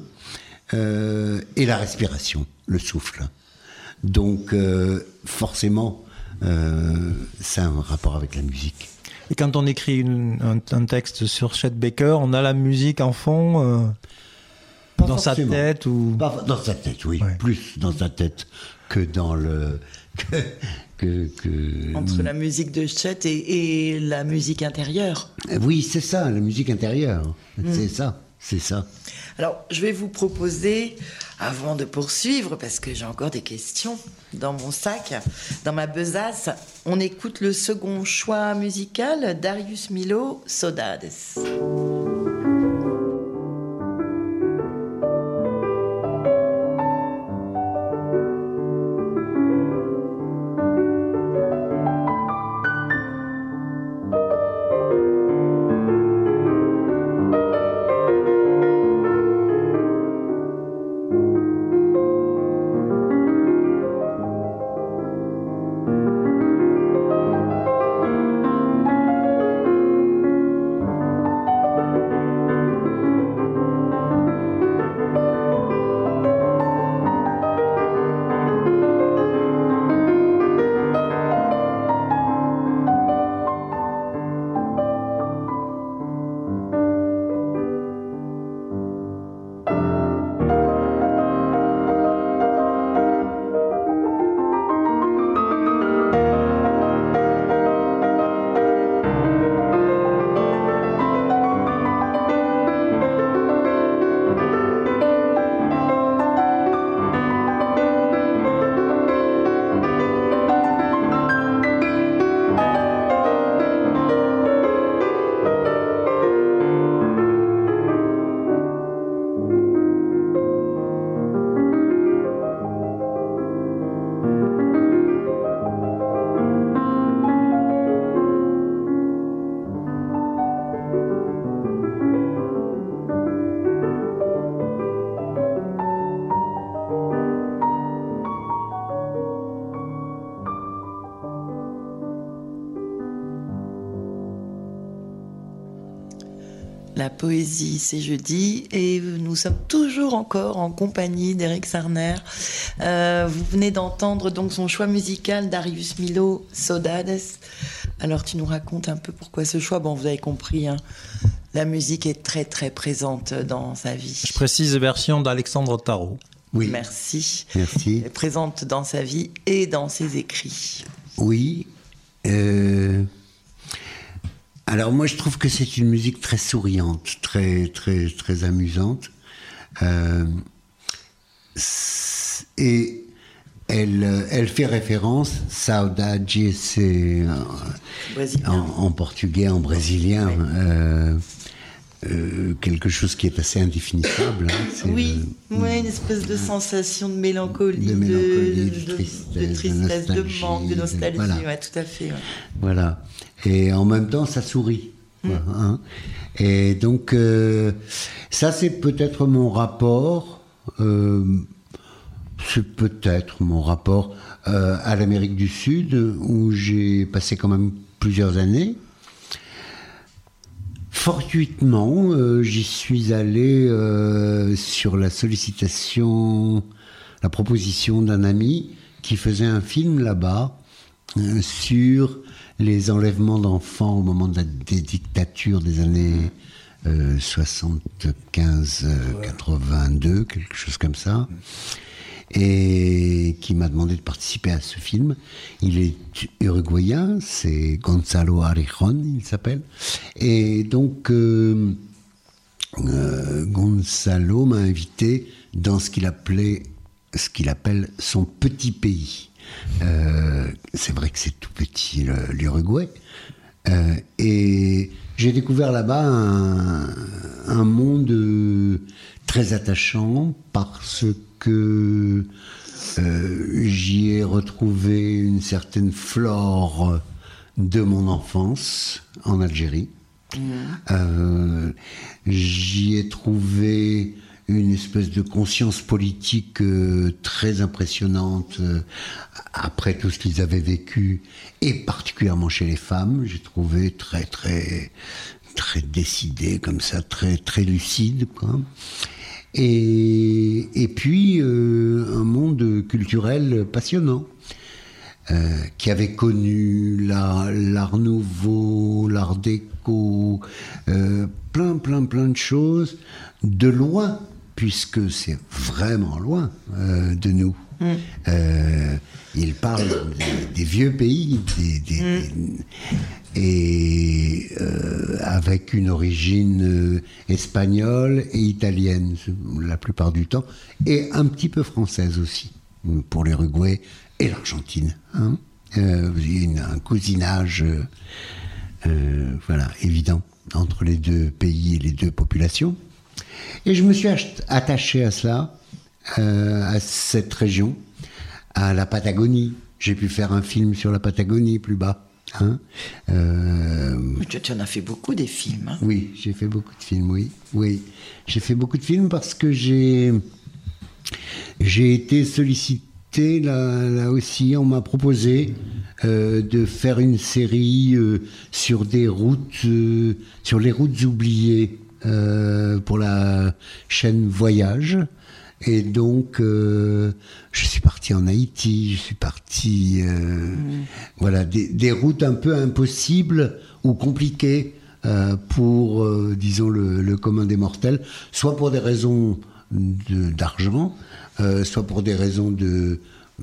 et la respiration, le souffle. Donc, forcément, c'est un rapport avec la musique. Et quand on écrit un texte sur Chet Baker, on a la musique en fond dans sa tête ou... Pas dans sa tête, oui. Ouais. Plus dans sa tête que dans le... Entre la musique de Chet et la musique intérieure. Oui, c'est ça, la musique intérieure. C'est ça. Alors, je vais vous proposer, avant de poursuivre, parce que j'ai encore des questions dans mon sac, dans ma besace, on écoute le second choix musical, Darius Milhaud, Saudades. La poésie, c'est jeudi et nous sommes toujours encore en compagnie d'Éric Sarner. Vous venez d'entendre donc son choix musical, Darius Milhaud, Saudades. Alors tu nous racontes un peu pourquoi ce choix. Bon, vous avez compris, hein, la musique est très très présente dans sa vie. Je précise, version d'Alexandre Tarot. Oui. Merci. Merci. Elle est présente dans sa vie et dans ses écrits. Oui. Alors moi je trouve que c'est une musique très souriante, très très très amusante, et elle fait référence, saudade, c'est en portugais, en brésilien, quelque chose qui est assez indéfinissable. Hein, une espèce de sensation de mélancolie, de tristesse, de manque, de nostalgie. Voilà. Ouais, tout à fait. Ouais. Voilà. Et en même temps, ça sourit. Hein. Et donc, ça, c'est peut-être mon rapport. À l'Amérique du Sud, où j'ai passé quand même plusieurs années. Fortuitement, j'y suis allé sur la proposition d'un ami qui faisait un film là-bas sur les enlèvements d'enfants au moment des dictatures des années 75-82, quelque chose comme ça, et qui m'a demandé de participer à ce film. Il est uruguayen, c'est Gonzalo Arejón, il s'appelle, et donc Gonzalo m'a invité dans ce qu'il appelle son petit pays. C'est vrai que c'est tout petit, l'Uruguay, et j'ai découvert là-bas un monde très attachant parce que j'y ai retrouvé une certaine flore de mon enfance en Algérie. J'y ai trouvé une espèce de conscience politique très impressionnante après tout ce qu'ils avaient vécu, et particulièrement chez les femmes. J'ai trouvé très très très décidé comme ça, très très lucide, quoi. Et puis un monde culturel passionnant, qui avait connu l'art nouveau, l'art déco, plein de choses de loin, puisque c'est vraiment loin de nous. Il parle des vieux pays, et avec une origine espagnole et italienne la plupart du temps, et un petit peu française aussi, pour l'Uruguay et l'Argentine. Hein. Il y a un cousinage évident entre les deux pays et les deux populations. Et je me suis attaché à cela, à cette région, à la Patagonie. J'ai pu faire un film sur la Patagonie plus bas. Hein. Tu en as fait beaucoup des films. Hein. Oui, j'ai fait beaucoup de films, oui. J'ai fait beaucoup de films parce que j'ai été sollicité, là aussi, on m'a proposé de faire une série sur des routes, sur les routes oubliées, pour la chaîne Voyage. Et donc, je suis parti en Haïti, je suis parti... des routes un peu impossibles ou compliquées pour, disons, le commun des mortels, soit pour des raisons d'argent, soit pour des raisons de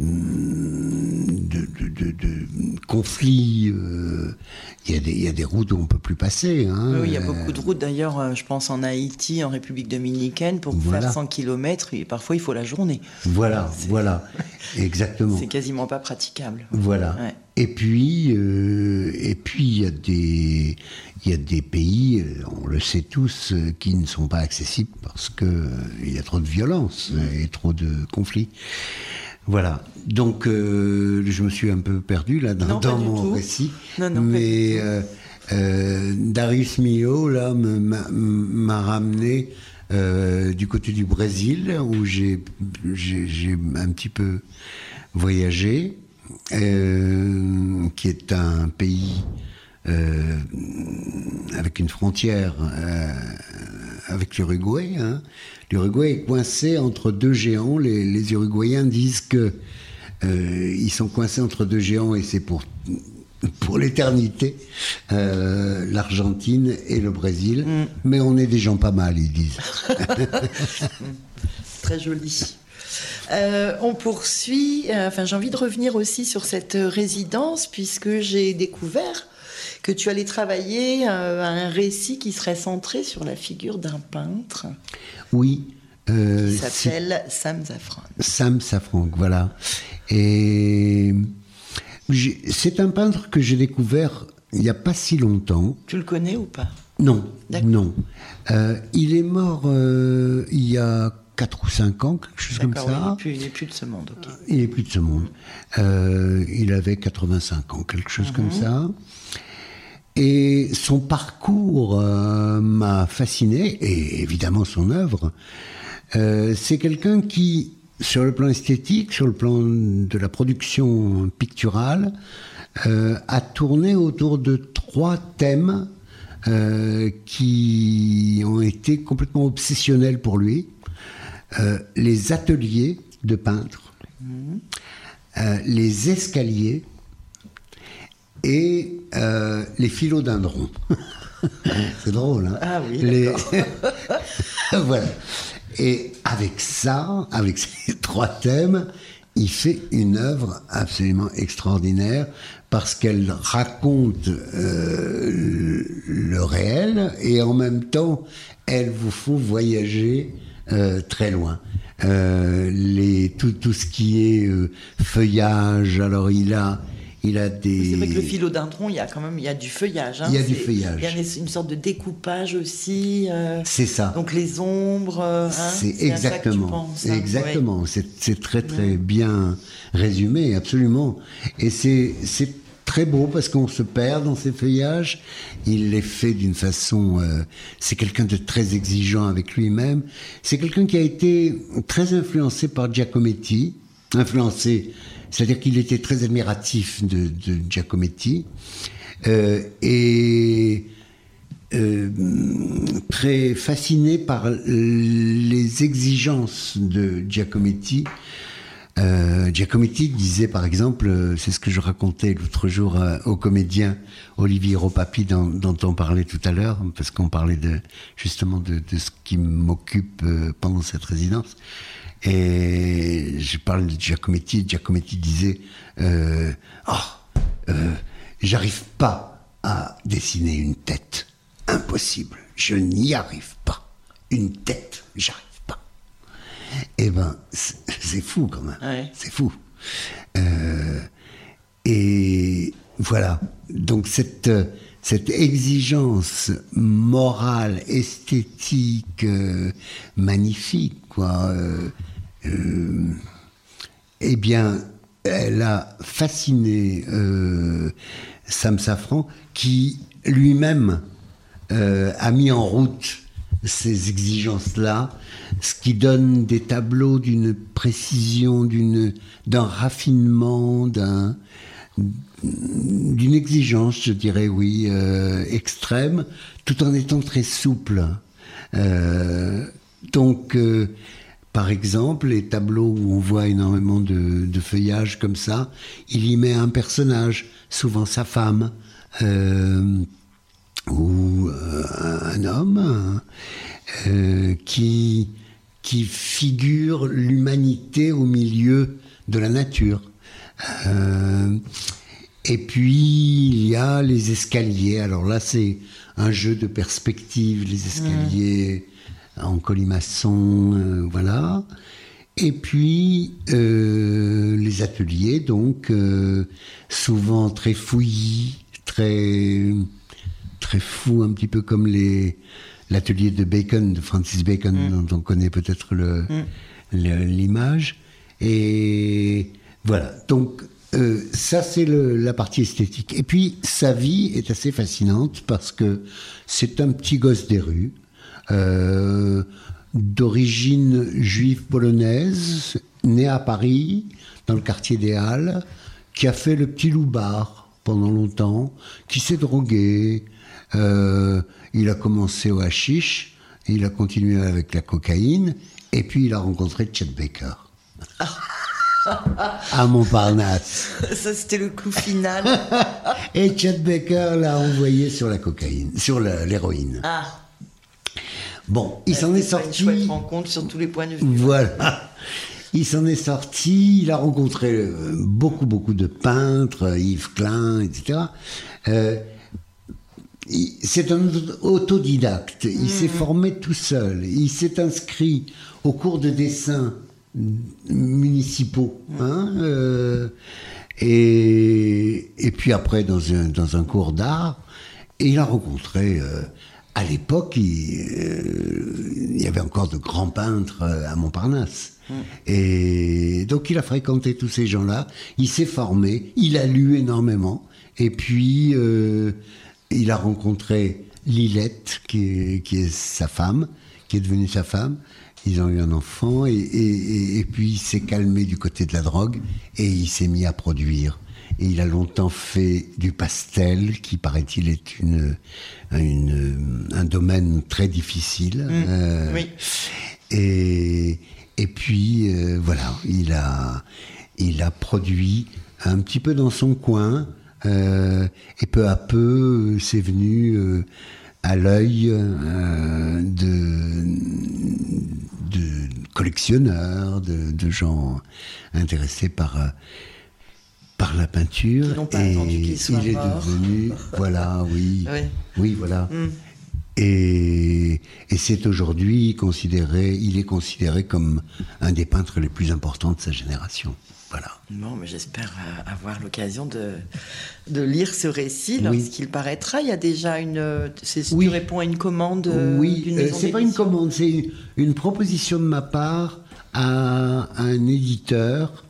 conflits. Il y a des routes où on ne peut plus passer. Hein. Oui, il y a beaucoup de routes. D'ailleurs, je pense en Haïti, en République dominicaine, pour faire 100 km, et parfois il faut la journée. Voilà, exactement. C'est quasiment pas praticable. Voilà. Ouais. Et puis il y a des pays, on le sait tous, qui ne sont pas accessibles parce que il y a trop de violence et trop de conflits. Voilà, donc je me suis un peu perdu là dans mon récit, mais Darius Milhaud là m'a ramené du côté du Brésil, où j'ai un petit peu voyagé, qui est un pays avec une frontière avec l'Uruguay. Hein. L'Uruguay est coincé entre deux géants. Les Uruguayens disent que ils sont coincés entre deux géants et c'est pour l'éternité, l'Argentine et le Brésil. Mais on est des gens pas mal, ils disent. Très joli. On poursuit. J'ai envie de revenir aussi sur cette résidence, puisque j'ai découvert que tu allais travailler un récit qui serait centré sur la figure d'un peintre. Oui. Qui s'appelle Sam Safranc. Sam Safranc, voilà. Et c'est un peintre que j'ai découvert il n'y a pas si longtemps. Tu le connais ou pas? Non, non. Il est mort il y a 4 ou 5 ans, quelque chose comme ça. Il n'est plus de ce monde, ok. Il n'est plus de ce monde. Il avait 85 ans, quelque chose comme ça. Et son parcours m'a fasciné, et évidemment son œuvre. C'est quelqu'un qui, sur le plan esthétique, sur le plan de la production picturale, a tourné autour de 3 thèmes qui ont été complètement obsessionnels pour lui. Les ateliers de peintres, les escaliers et les philodendrons. C'est drôle, hein? Ah oui, Voilà. Et avec ça, avec ces 3 thèmes, il fait une œuvre absolument extraordinaire parce qu'elle raconte le réel et en même temps, elle vous faut voyager très loin. Tout ce qui est feuillage, alors il a des... C'est vrai que le philodendron, il y a du feuillage. Hein. Il y a du feuillage. Il y a une sorte de découpage aussi. C'est ça. Donc les ombres. C'est exactement. À ça que tu penses, hein. Exactement. Ouais. C'est très très bien résumé, absolument. Et c'est très beau parce qu'on se perd dans ces feuillages. Il les fait d'une façon... c'est quelqu'un de très exigeant avec lui-même. C'est quelqu'un qui a été très influencé par Giacometti. C'est-à-dire qu'il était très admiratif de Giacometti. Et très fasciné par les exigences de Giacometti. Giacometti disait par exemple, c'est ce que je racontais l'autre jour au comédien Olivier Ropapi dont on parlait tout à l'heure, parce qu'on parlait justement de ce qui m'occupe pendant cette résidence. Et je parle de Giacometti. Giacometti disait j'arrive pas à dessiner une tête. Impossible. Je n'y arrive pas. Une tête, j'arrive pas. Eh ben, c'est fou quand même. Ouais. C'est fou. Et voilà. Donc cette exigence morale, esthétique, magnifique, quoi. Eh bien, elle a fasciné Sam Safranc, qui lui-même a mis en route ces exigences-là, ce qui donne des tableaux d'une précision, d'un raffinement, d'une exigence, je dirais, oui, extrême, tout en étant très souple. Donc, par exemple, les tableaux où on voit énormément de feuillage comme ça, il y met un personnage, souvent sa femme, ou un homme, qui figure l'humanité au milieu de la nature. Et puis, il y a les escaliers. Alors là, c'est un jeu de perspective, les escaliers en colimaçon, voilà. Et puis, les ateliers, donc, souvent très fouillis, très fous, un petit peu comme l'atelier de Bacon, de Francis Bacon, dont on connaît peut-être l'image. Et voilà, donc ça c'est la partie esthétique. Et puis sa vie est assez fascinante parce que c'est un petit gosse des rues, d'origine juive polonaise, né à Paris, dans le quartier des Halles, qui a fait le petit loupard pendant longtemps, qui s'est drogué, Il a commencé au hashish, il a continué avec la cocaïne, et puis il a rencontré Chet Baker. À Montparnasse. Ça, c'était le clou final. Et Chet Baker l'a envoyé sur la cocaïne, sur l'héroïne. Ah. Bon, il s'en est sorti. Une chouette rencontre sur tous les points de vue. Voilà. Il s'en est sorti, il a rencontré beaucoup de peintres, Yves Klein, etc. C'est un autodidacte, il s'est formé tout seul, il s'est inscrit au cours de dessin municipaux, et puis après dans un cours d'art, et il a rencontré... à l'époque, il y avait encore de grands peintres à Montparnasse. Et donc, il a fréquenté tous ces gens-là. Il s'est formé. Il a lu énormément. Et puis, il a rencontré Lilette, qui est sa femme, qui est devenue sa femme. Ils ont eu un enfant. Et puis, il s'est calmé du côté de la drogue. Et il s'est mis à produire. Et il a longtemps fait du pastel, qui, paraît-il, est un domaine très difficile. Oui. Et puis, voilà, il a produit un petit peu dans son coin, et peu à peu, c'est venu à l'œil de collectionneurs, de gens intéressés par la peinture. Qui n'ont pas attendu qu'il soit mort. Il est devenu, voilà, oui. Oui, voilà. Et c'est aujourd'hui il est considéré comme un des peintres les plus importants de sa génération. Voilà. Bon, mais j'espère avoir l'occasion de lire ce récit lorsqu'il paraîtra. Il y a déjà tu réponds à une commande d'une maison c'est pas une commande, c'est une proposition de ma part à un éditeur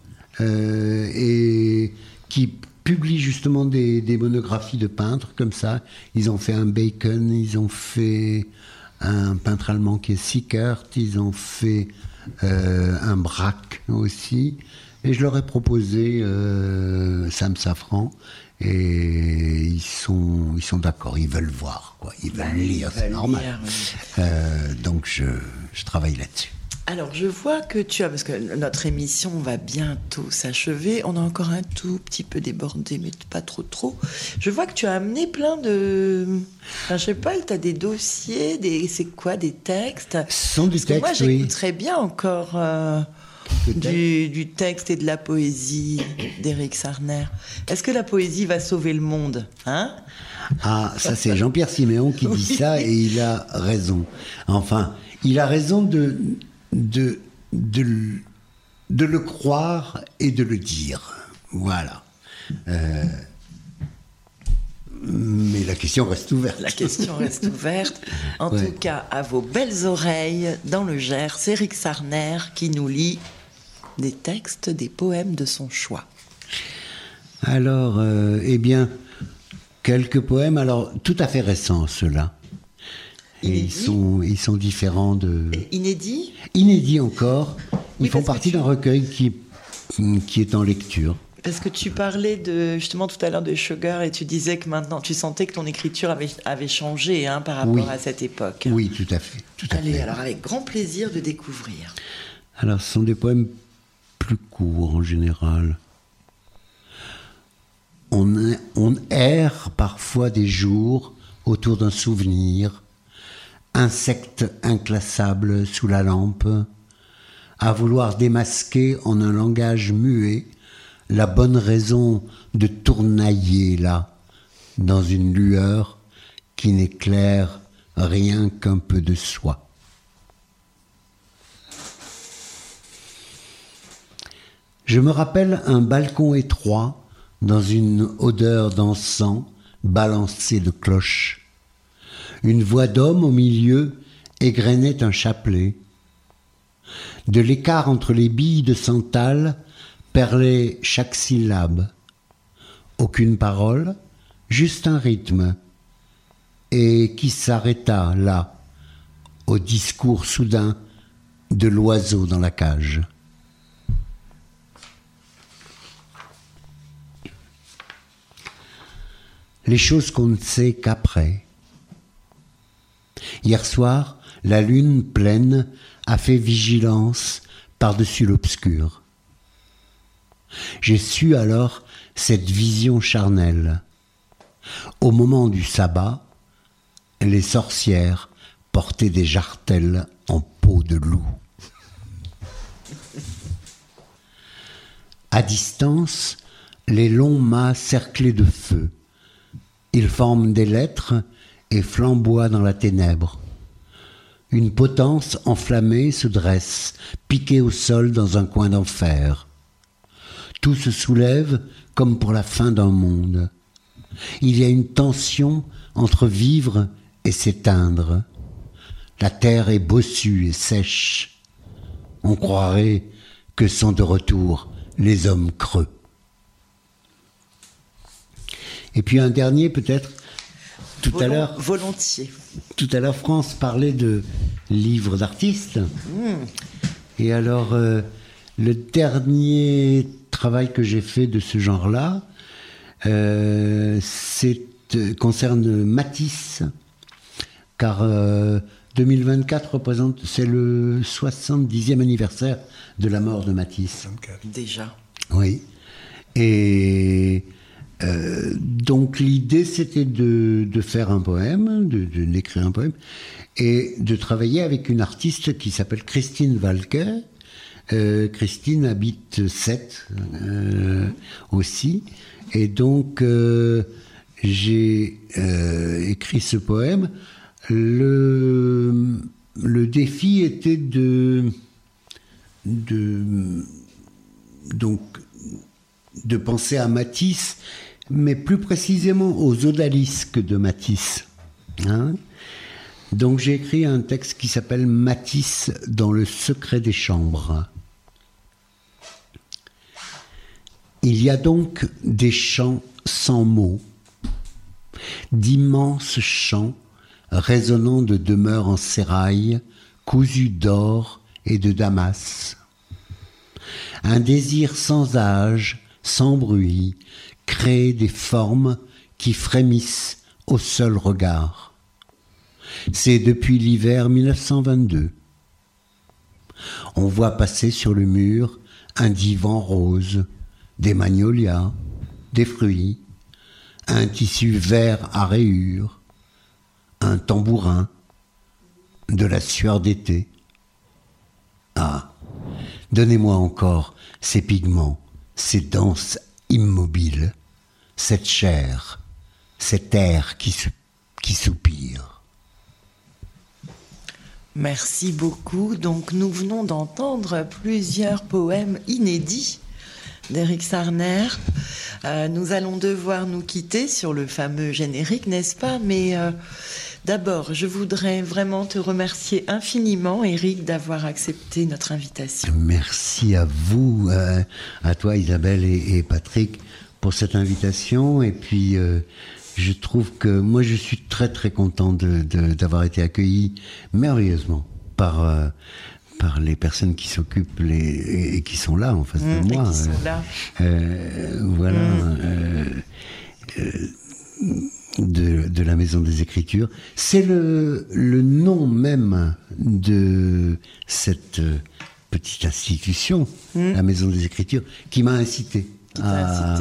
et qui publie justement des monographies de peintres comme ça. Ils ont fait un Bacon, ils ont fait un peintre allemand qui est Sickert, ils ont fait un Braque aussi. Et je leur ai proposé Sam Safran, et ils sont d'accord, ils veulent voir, quoi. Ils veulent lire, c'est normal. Donc je travaille là-dessus. Alors, je vois que tu as, parce que notre émission va bientôt s'achever, on a encore un tout petit peu débordé, mais pas trop. Je vois que tu as amené plein de... Enfin, je sais pas, tu as des dossiers, c'est quoi, des textes? Ce sont du texte, moi, j'écouterais bien encore du texte et de la poésie d'Éric Sarner. Est-ce que la poésie va sauver le monde, hein? Ah, ça c'est Jean-Pierre Siméon qui dit ça, et il a raison. Enfin, il a raison de le croire et de le dire. Voilà. Mais la question reste ouverte. La question reste ouverte. En tout cas, à vos belles oreilles, dans le Gers, c'est Éric Sarner qui nous lit des textes, des poèmes de son choix. Alors, eh bien, quelques poèmes, alors tout à fait récents, ceux-là. Et ils sont différents de... Inédits ? Inédits encore. Ils font partie d'un recueil qui est en lecture. Parce que tu parlais justement tout à l'heure de Sugar, et tu disais que maintenant, tu sentais que ton écriture avait changé par rapport à cette époque. Oui, tout à fait. Allez, alors avec grand plaisir de découvrir. Alors, ce sont des poèmes plus courts en général. On erre parfois des jours autour d'un souvenir, insecte inclassable sous la lampe, à vouloir démasquer en un langage muet la bonne raison de tournailler là, dans une lueur qui n'éclaire rien qu'un peu de soi. Je me rappelle un balcon étroit dans une odeur d'encens balancée de cloches. Une voix d'homme au milieu égrenait un chapelet. De l'écart entre les billes de santal perlait chaque syllabe. Aucune parole, juste un rythme, et qui s'arrêta là, au discours soudain de l'oiseau dans la cage. Les choses qu'on ne sait qu'après, Hier soir, la lune pleine a fait vigilance par-dessus l'obscur. J'ai su alors cette vision charnelle. Au moment du sabbat, les sorcières portaient des jartelles en peau de loup. À distance, les longs mâts cerclés de feu. Ils forment des lettres et flamboient dans la ténèbre. Une potence enflammée se dresse, piquée au sol dans un coin d'enfer. Tout se soulève comme pour la fin d'un monde. Il y a une tension entre vivre et s'éteindre. La terre est bossue et sèche. On croirait que sont de retour les hommes creux. Et puis un dernier peut-être, tout à l'heure... Volontiers. Tout à l'heure, France parlait de livres d'artistes. Et alors, le dernier travail que j'ai fait de ce genre-là, concerne Matisse, car 2024 c'est le 70e anniversaire de la mort de Matisse. Déjà. Oui. Et donc l'idée c'était de faire un poème, d'écrire un poème, et de travailler avec une artiste qui s'appelle Christine Walke. Christine habite Sète aussi, et donc j'ai écrit ce poème. Le défi était de penser à Matisse, mais plus précisément aux odalisques de Matisse. Hein ? Donc j'ai écrit un texte qui s'appelle Matisse dans le secret des chambres. Il y a donc des chants sans mots, d'immenses chants résonnant de demeures en sérail, cousus d'or et de damas. Un désir sans âge, sans bruit, crée des formes qui frémissent au seul regard. C'est depuis l'hiver 1922. On voit passer sur le mur un divan rose, des magnolias, des fruits, un tissu vert à rayures, un tambourin, de la sueur d'été. Ah, donnez-moi encore ces pigments, ces danses immobiles, cette chair, cet air qui soupire. Merci beaucoup. Donc nous venons d'entendre plusieurs poèmes inédits d'Éric Sarner. Nous allons devoir nous quitter sur le fameux générique, n'est-ce pas ? Mais d'abord, je voudrais vraiment te remercier infiniment, Éric, d'avoir accepté notre invitation. Merci à vous, à toi Isabelle et Patrick, pour cette invitation. Et puis, je trouve que moi, je suis très très content d'avoir été accueilli merveilleusement par les personnes qui s'occupent et qui sont là en face de moi. Qui sont là. Voilà. De la Maison des Écritures. C'est le nom même de cette petite institution, la Maison des Écritures, qui m'a incité à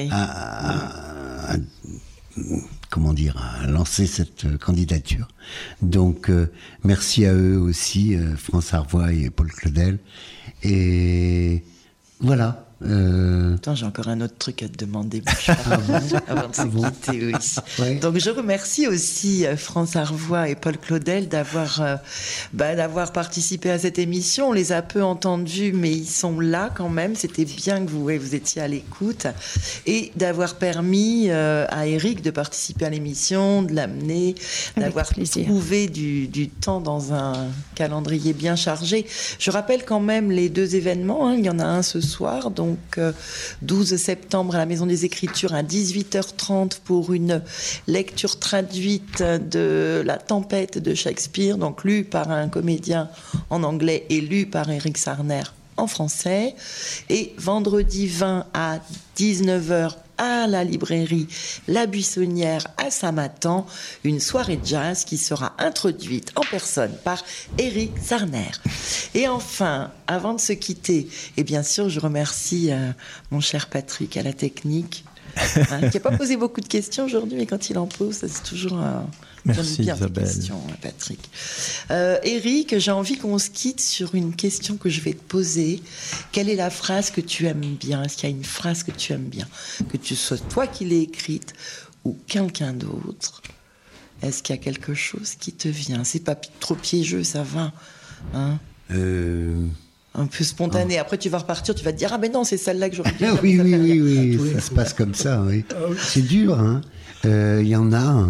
lancer cette candidature. Donc, merci à eux aussi, France Arvois et Paul Claudel. Et voilà. Attends, j'ai encore un autre truc à te demander avant de se quitter. Oui. Ouais. Donc je remercie aussi France Arvois et Paul Claudel d'avoir participé à cette émission. On les a peu entendus, mais ils sont là quand même. C'était bien que vous étiez à l'écoute et d'avoir permis à Éric de participer à l'émission, de l'amener, d'avoir trouvé du temps dans un calendrier bien chargé. Je rappelle quand même les deux événements. Il y en a un ce soir, donc 12 septembre à la Maison des Écritures à 18h30 pour une lecture traduite de La Tempête de Shakespeare, donc lue par un comédien en anglais et lue par Éric Sarner en français. Et vendredi 20 à 19h à la librairie La Buissonnière à Saint-Matan, une soirée jazz qui sera introduite en personne par Éric Sarner. Et enfin, avant de se quitter, et bien sûr, je remercie mon cher Patrick à la technique, qui n'a pas posé beaucoup de questions aujourd'hui, mais quand il en pose, c'est toujours merci bien Isabelle. Questions, Patrick. Éric, j'ai envie qu'on se quitte sur une question que je vais te poser. Quelle est la phrase que tu aimes bien? Est-ce qu'il y a une phrase que tu aimes bien, que ce soit toi qui l'aies écrite ou quelqu'un d'autre? Est-ce qu'il y a quelque chose qui te vient? C'est pas trop piégeux, ça va, hein? Un peu spontané. Après, tu vas repartir, tu vas te dire, ah, mais non, c'est celle-là que j'aurais dû faire. Oui, ça se passe comme ça, oui. C'est dur, hein. Il y en a.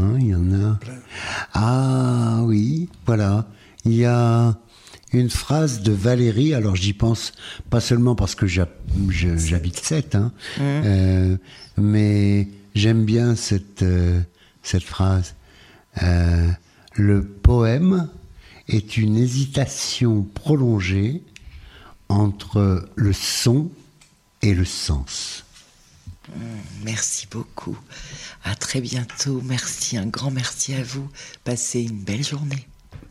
Ah, oui, voilà. Il y a une phrase de Valérie, alors j'y pense pas seulement parce que j'habite Sète, hein, mais j'aime bien cette phrase. Le poème est une hésitation prolongée entre le son et le sens. Merci beaucoup. À très bientôt. Merci, un grand merci à vous. Passez une belle journée.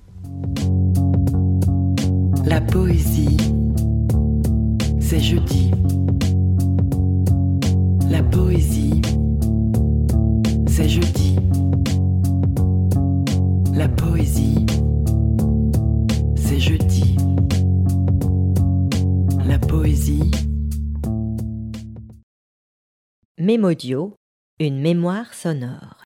La poésie, c'est jeudi. La poésie, c'est jeudi. La poésie, c'est jeudi. La poésie. Mémodio, une mémoire sonore.